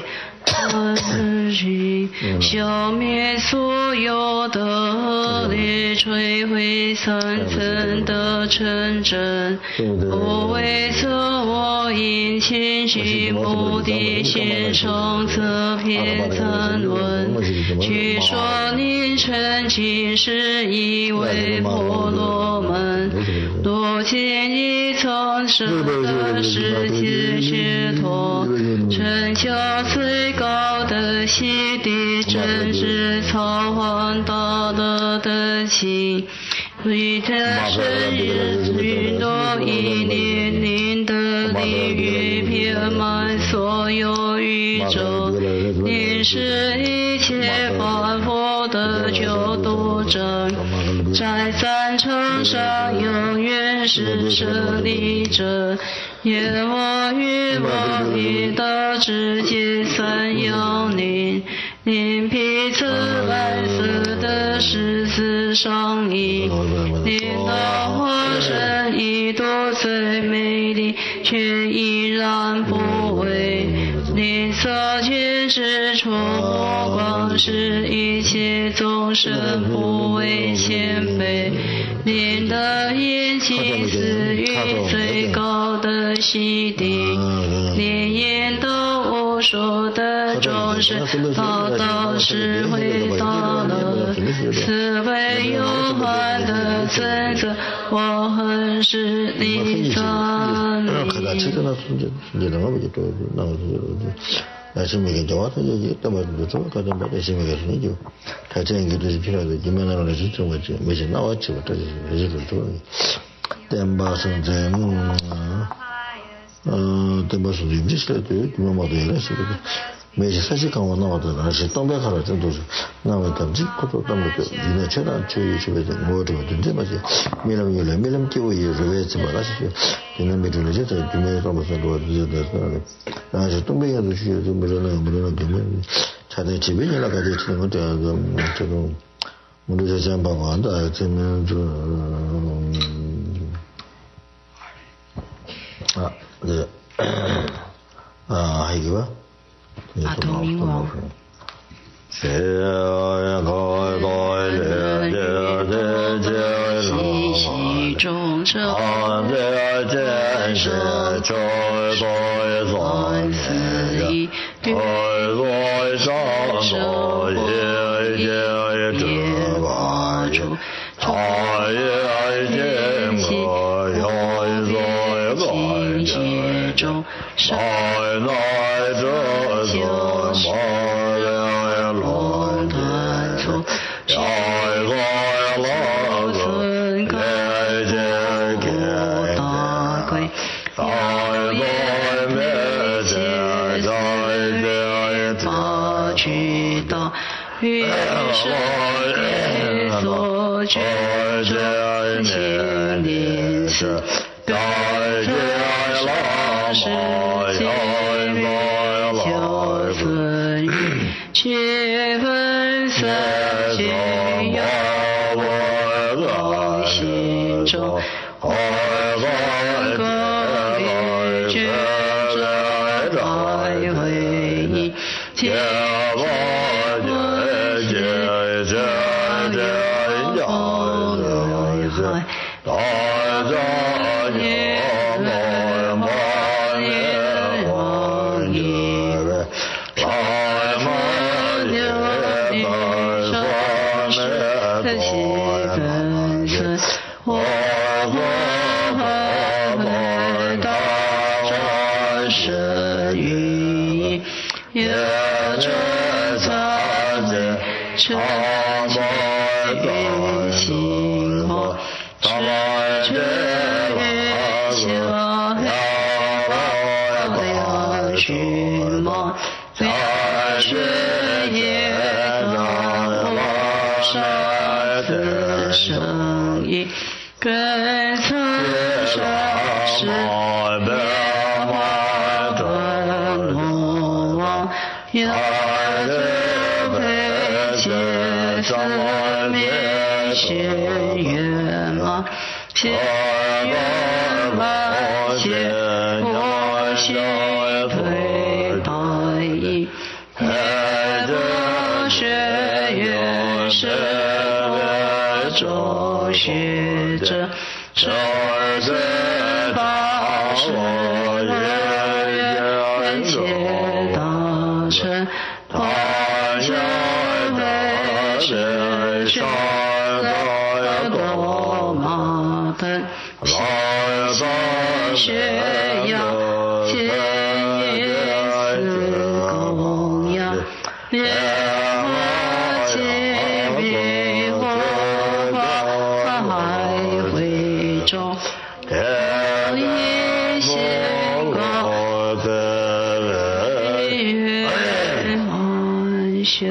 去消灭所有的劣摧毁三层的成真，不为色我因清虚目的献上这篇参论，据说你曾经是一位婆罗门，多见一层生的世界解脱，成就最高的西地，真是超宏大的德行。为这生日许多一年年的礼遇遍满所有宇宙，你是一切凡夫的救度者，在战场上永远是胜利者。愿我与我你的直接三幺零，您披着蓝色的十字上衣，您的化身一朵最美丽，却依然不为。您所见之处，目光是一切众生不为谦卑。您的眼睛似于最高的西地，您引导无数的众生达到智慧大乐，慈悲永恒的尊者，我很是你赞美。 아침에 좋아서 이제 때마다 좀 가다 보다 아침에 가서는 이제 가장 이게 필요하다. 이만한 좀 뭐지? 뭐지? 나왔지 부터 이제 좀 템바선 좀 어, 템바선 좀 비슷해도 그만도 이래서 매일 사실 강원 나와도 다시 동백하라 정도 나와 담지 것도 담고 이제 최단 최유 집에 뭐도 된지 맞지 미럼 요래 미럼 끼고 이러지 말아시죠 되는 미를 이제 주매에 가면서 도와주셔서 나서 동백에도 주셔서 뭐는 뭐는 되면 자네 집에 연락하지 치는 것도 좀 문제 좀 봐봐 한다 저는 좀 아, 네. 아, 이거 봐. 阿陀明王。西西众生，三四一，欲生活业化出，清洁中生。于是业所觉者心灵思，感觉世界修存于七分色界有心中，何各离觉者爱为一天。 仙愿嘛，仙愿嘛，仙佛仙推白衣，耶波学愿是佛周学者，周子八十愿切大乘，大小为是上的多马本，学要千叶四供养，莲花千比火花海会中，一线光月安修。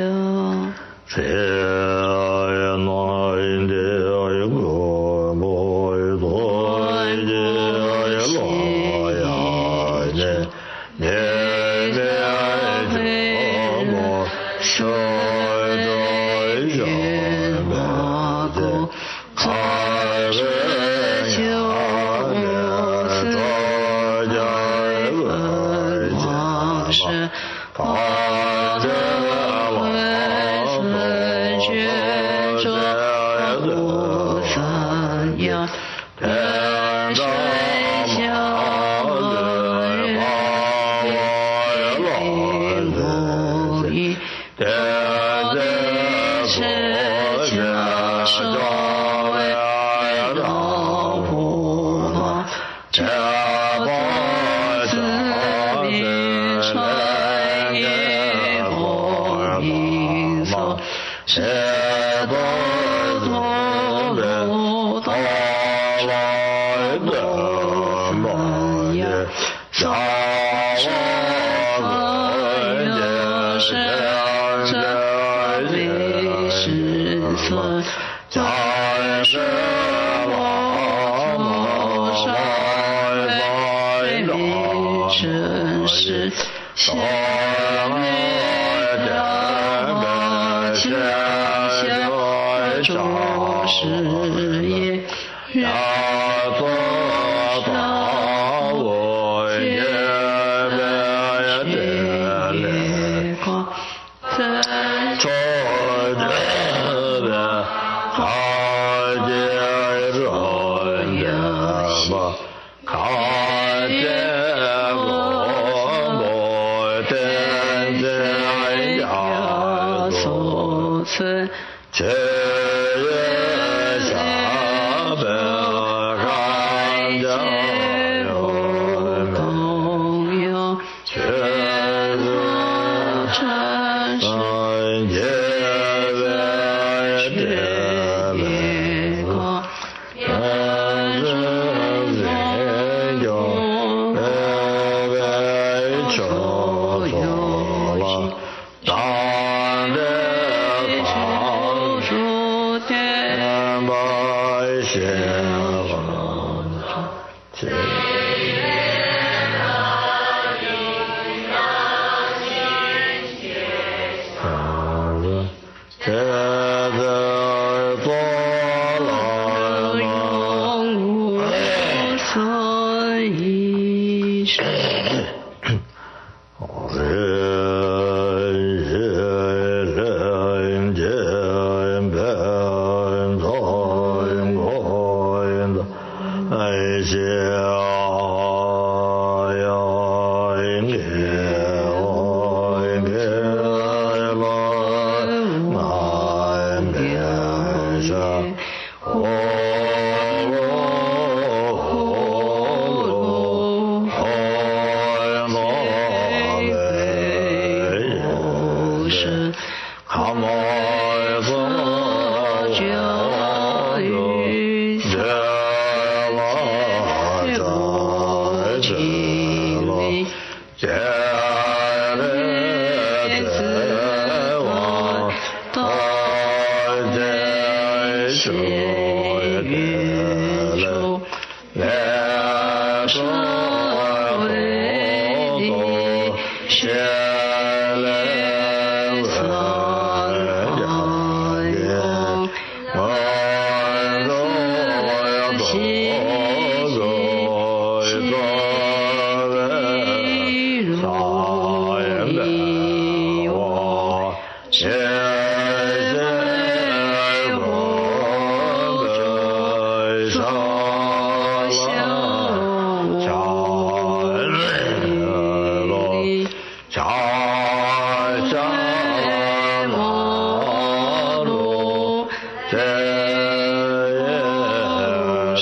Oh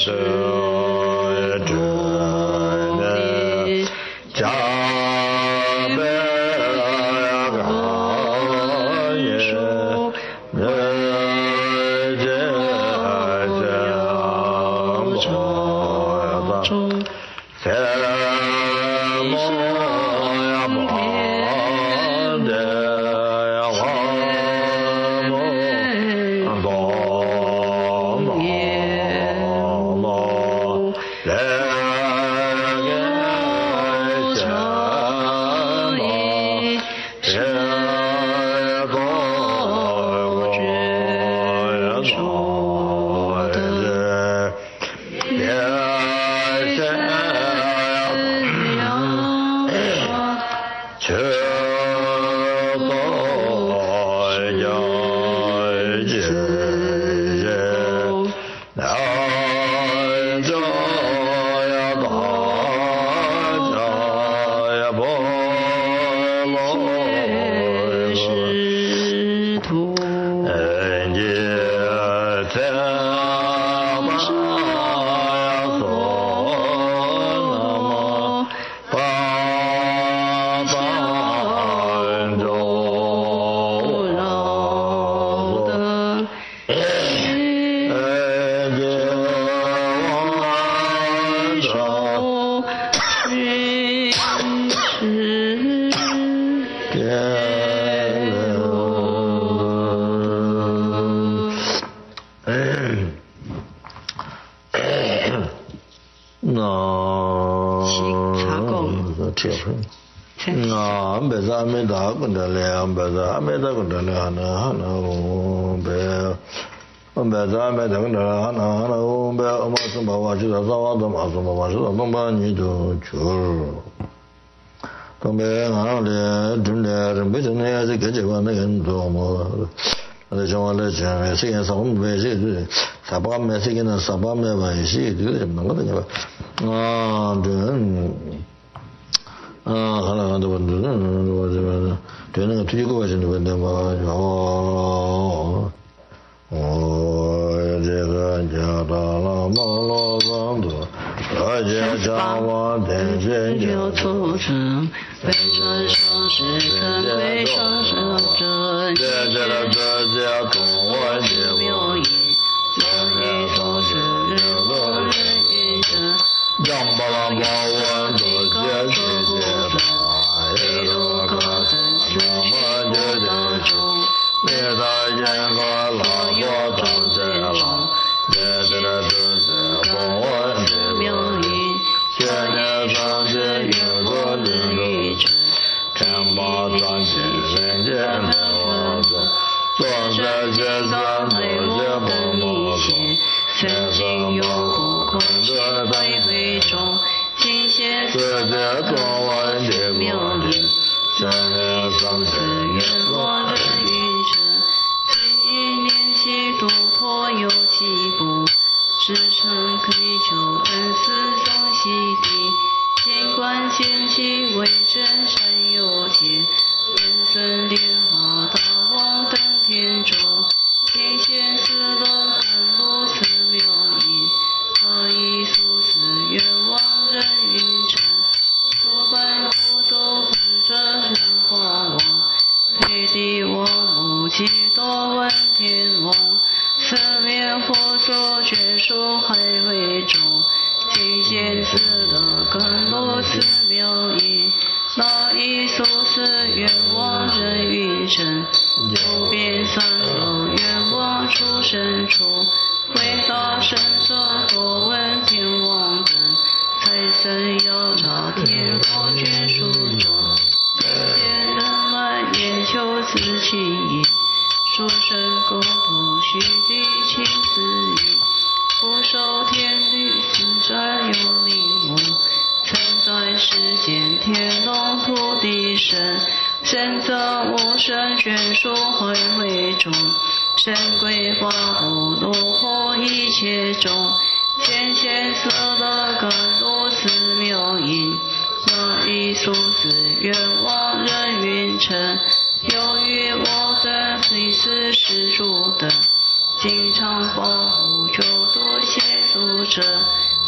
经常保护救度协助者，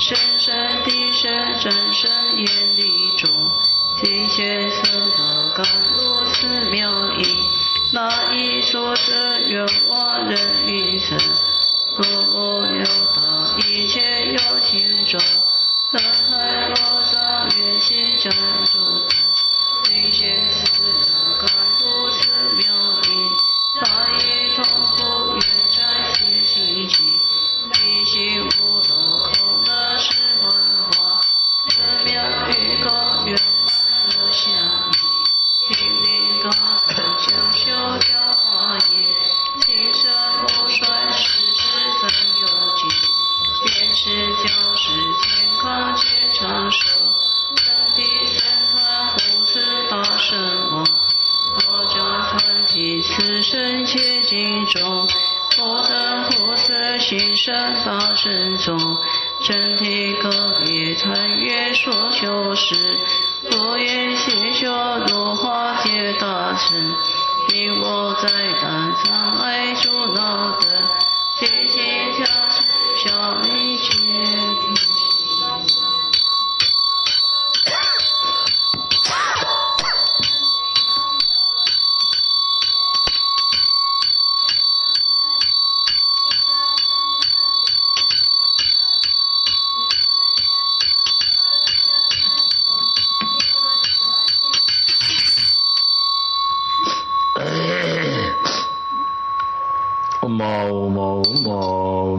神神地神真神眼里中，体现色的甘露寺庙仪，那一所真愿望人云生，若不留到一切有情中，南海罗藏愿心真主的，体现色的甘露寺庙仪，那一痛苦愿摘写清净，体现无漏空的是文化，这庙与高愿满的相依，平林高人将修教化业，心生不衰世世增有尽，便是教师健康且长寿，身体三团护持大圣王，我将团体此生切尽中，我等护持心生大圣宗，身体个别团约所修饰，若言心修如化解大圣，因我在胆障碍阻挠的，接近调整小理解平息。 毛毛毛，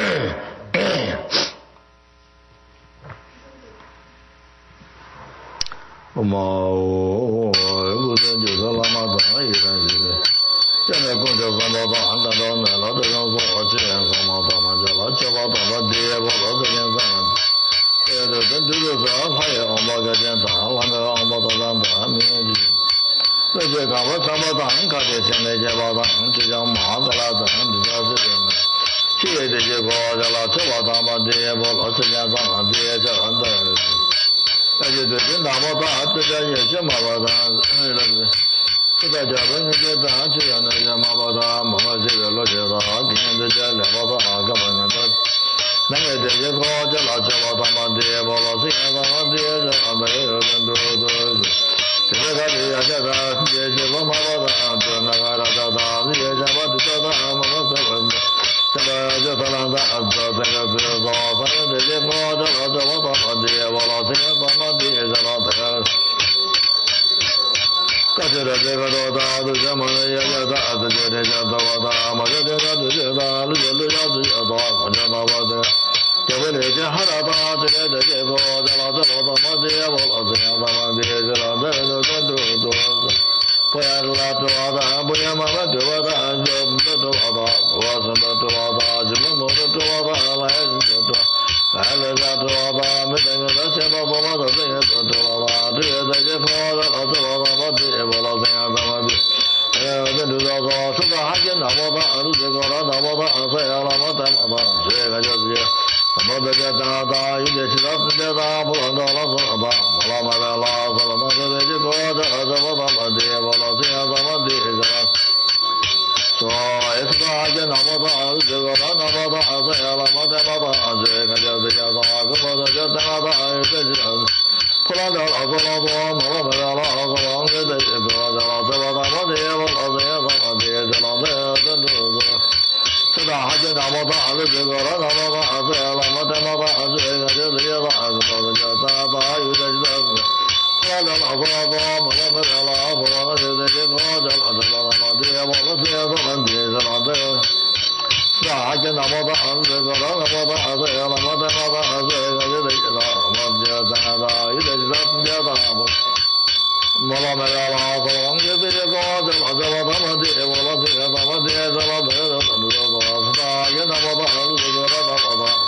毛，不是就是喇嘛当一单是的，现在公交三宝当当到那老的让说我这样三宝当嘛叫老七宝当到第二宝老这样三嘛，这这真就是说他也王宝个检查，完了王宝到当当明天去。那些看我三宝当，看的现在这宝当，就像马个拉当，就叫这个嘛。现在这些国家老七宝当嘛，这些宝老时间长，这些这样的。而且这些大宝当，这些也是马宝当，那个这大家本来就当去了那些马宝当，马宝这个老些当，今天这些两宝当，根本都。那个这些国家老七宝当嘛，这些宝老时间长，这些这样的有人都都。这个他这样叫他，这些我马宝当，这那个他叫他，这些什么的叫他，马宝什么的，这个叫他让他，这这个这个，反正这些国家老七宝当，这些我老时间长嘛，这些老这个。过去的这个多大，这些么也叫他，这些这些多大，么这这个这些大，这些这些这些多，我叫他我这。这回来这哈达达，这些这些个，这老这老这么这些我老这样他妈这这老这这这这这，不然这老这老大，不然慢慢这老大，这这这老大，我什么这老大，什么么这这老大来这这，来了这这老大，没等个这钱包包包这些这这老大，这些这些个这老这老大，我这些我老这样他妈的。呃，这就叫做说个还见那么大，这个那那么大，这样那么大么大，这个就是。那么这个大大有点其他这些大不能到老子大，我老妈的老子了，那个这个这这么大么的，我老这样怎么的这个，说也是个还见那么大，这个那那么大，这样那么大么大，这个就是叫大，那么这个大大这是。不然这老子老多，我老妈的老子王爷这些个，这老子老大么的，我老子也怎么的，这老子真是个。这大还见那么大，这个那那么大，这那么大么大，这个就是也大，这都是叫大大有点这个。不然这老子老多，我老妈的老子王爷这些个，这老子老大么的，我老子也怎么的，这老子。这还见那么大，这个那那么大，这个那么大么大，这个也得知道，我这大大也得知道这大么。我老妹儿老子王爷这些个，这老这老他妈的，我老这个他妈的，这老这这这这这，是大也那么大，这个那那么大，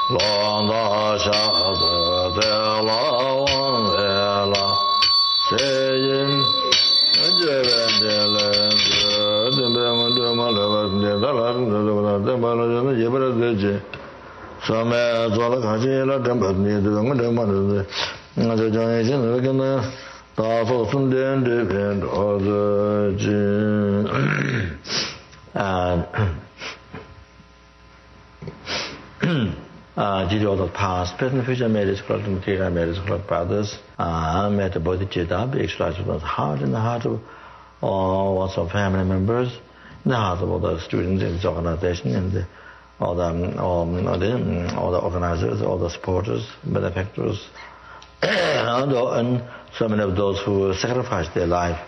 Londa Shada Dela Wangela Seyin Jevendele Dembema Demalava Dedalar Demalava Jebradje Some Zola Kajila Dembani Demalava Najajan Gana Tafo Sunden Depend of the and Uh, did all the past, present, future marriage club, material marriage club brothers, uh, met the Bodhicitta, be exercised with the heart, in the heart of all lots of family members, in the heart of all the students in this organization, and the, all, the, all, the, all the organizers, all the supporters, benefactors, and, and so many of those who sacrificed their life.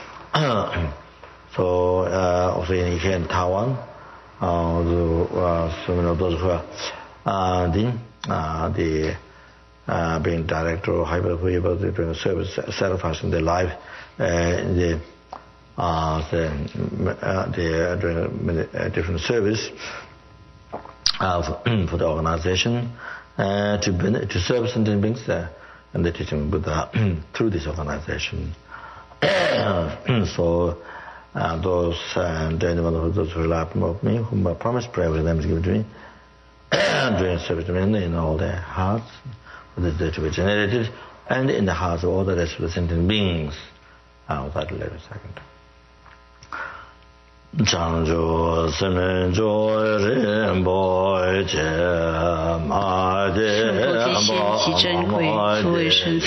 So, uh, also in, here in Taiwan, uh, the, uh, so many of those who are Uh, the, uh, the uh, being director or whoever they're doing a service, sacrificing their life, uh, the, uh, the, uh, they're doing a different service uh, for, for the organization uh, to, to serve sentient beings uh, and the teaching Buddha through this organization. So uh, those and anyone who those who rely upon me, whom I promise prayer with them is given to me. Doing service in all their hearts, for the to be generated, and in the hearts of all the rest of the sentient beings. Uh, without a little second. Changjo Semenjo Rinpo Che Ma De Ma De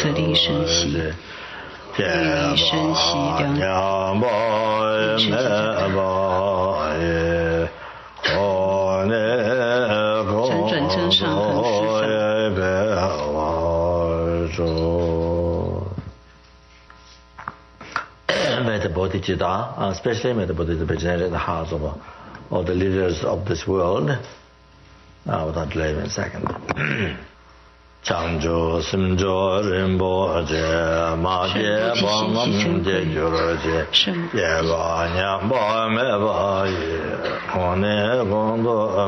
May the Bodhicitta, especially may the Bodhicitta generate the hearts of all the leaders of this world. Uh, without delay in a second. Changjo Simjo Rinpo Je Ma Je Bangam Je Juro Je Ye Ba Nyam Ba Me Ba Ye Kone Gondo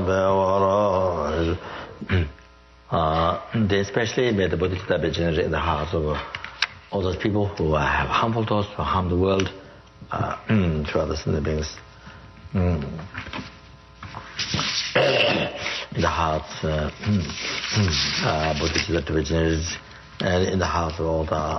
Be Wara. They especially may the Bodhicitta be generated in the hearts of uh, all those people who uh, have harmful thoughts, who harm the world, uh, to other sentient beings. Mm. In the hearts, uh, uh, Bodhicitta to be generated, and in the hearts of all the, uh,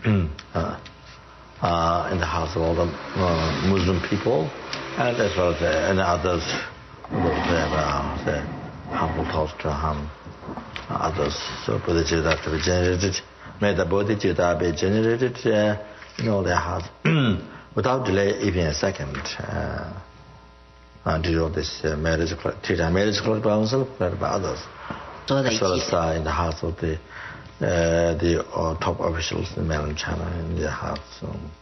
uh, in the hearts of all the uh, Muslim people, and as well as uh, and others who have uh, the harmful thoughts to harm others. So Bodhicitta to be generated. May the Bodhicitta be generated uh, in all their hearts without delay, even a second. Uh, uh, to do this uh, marriage, teach our marriage closed by oneself, but by others, as well as uh, in the hearts of the uh, the uh, top officials in mainland China, in their hearts. So.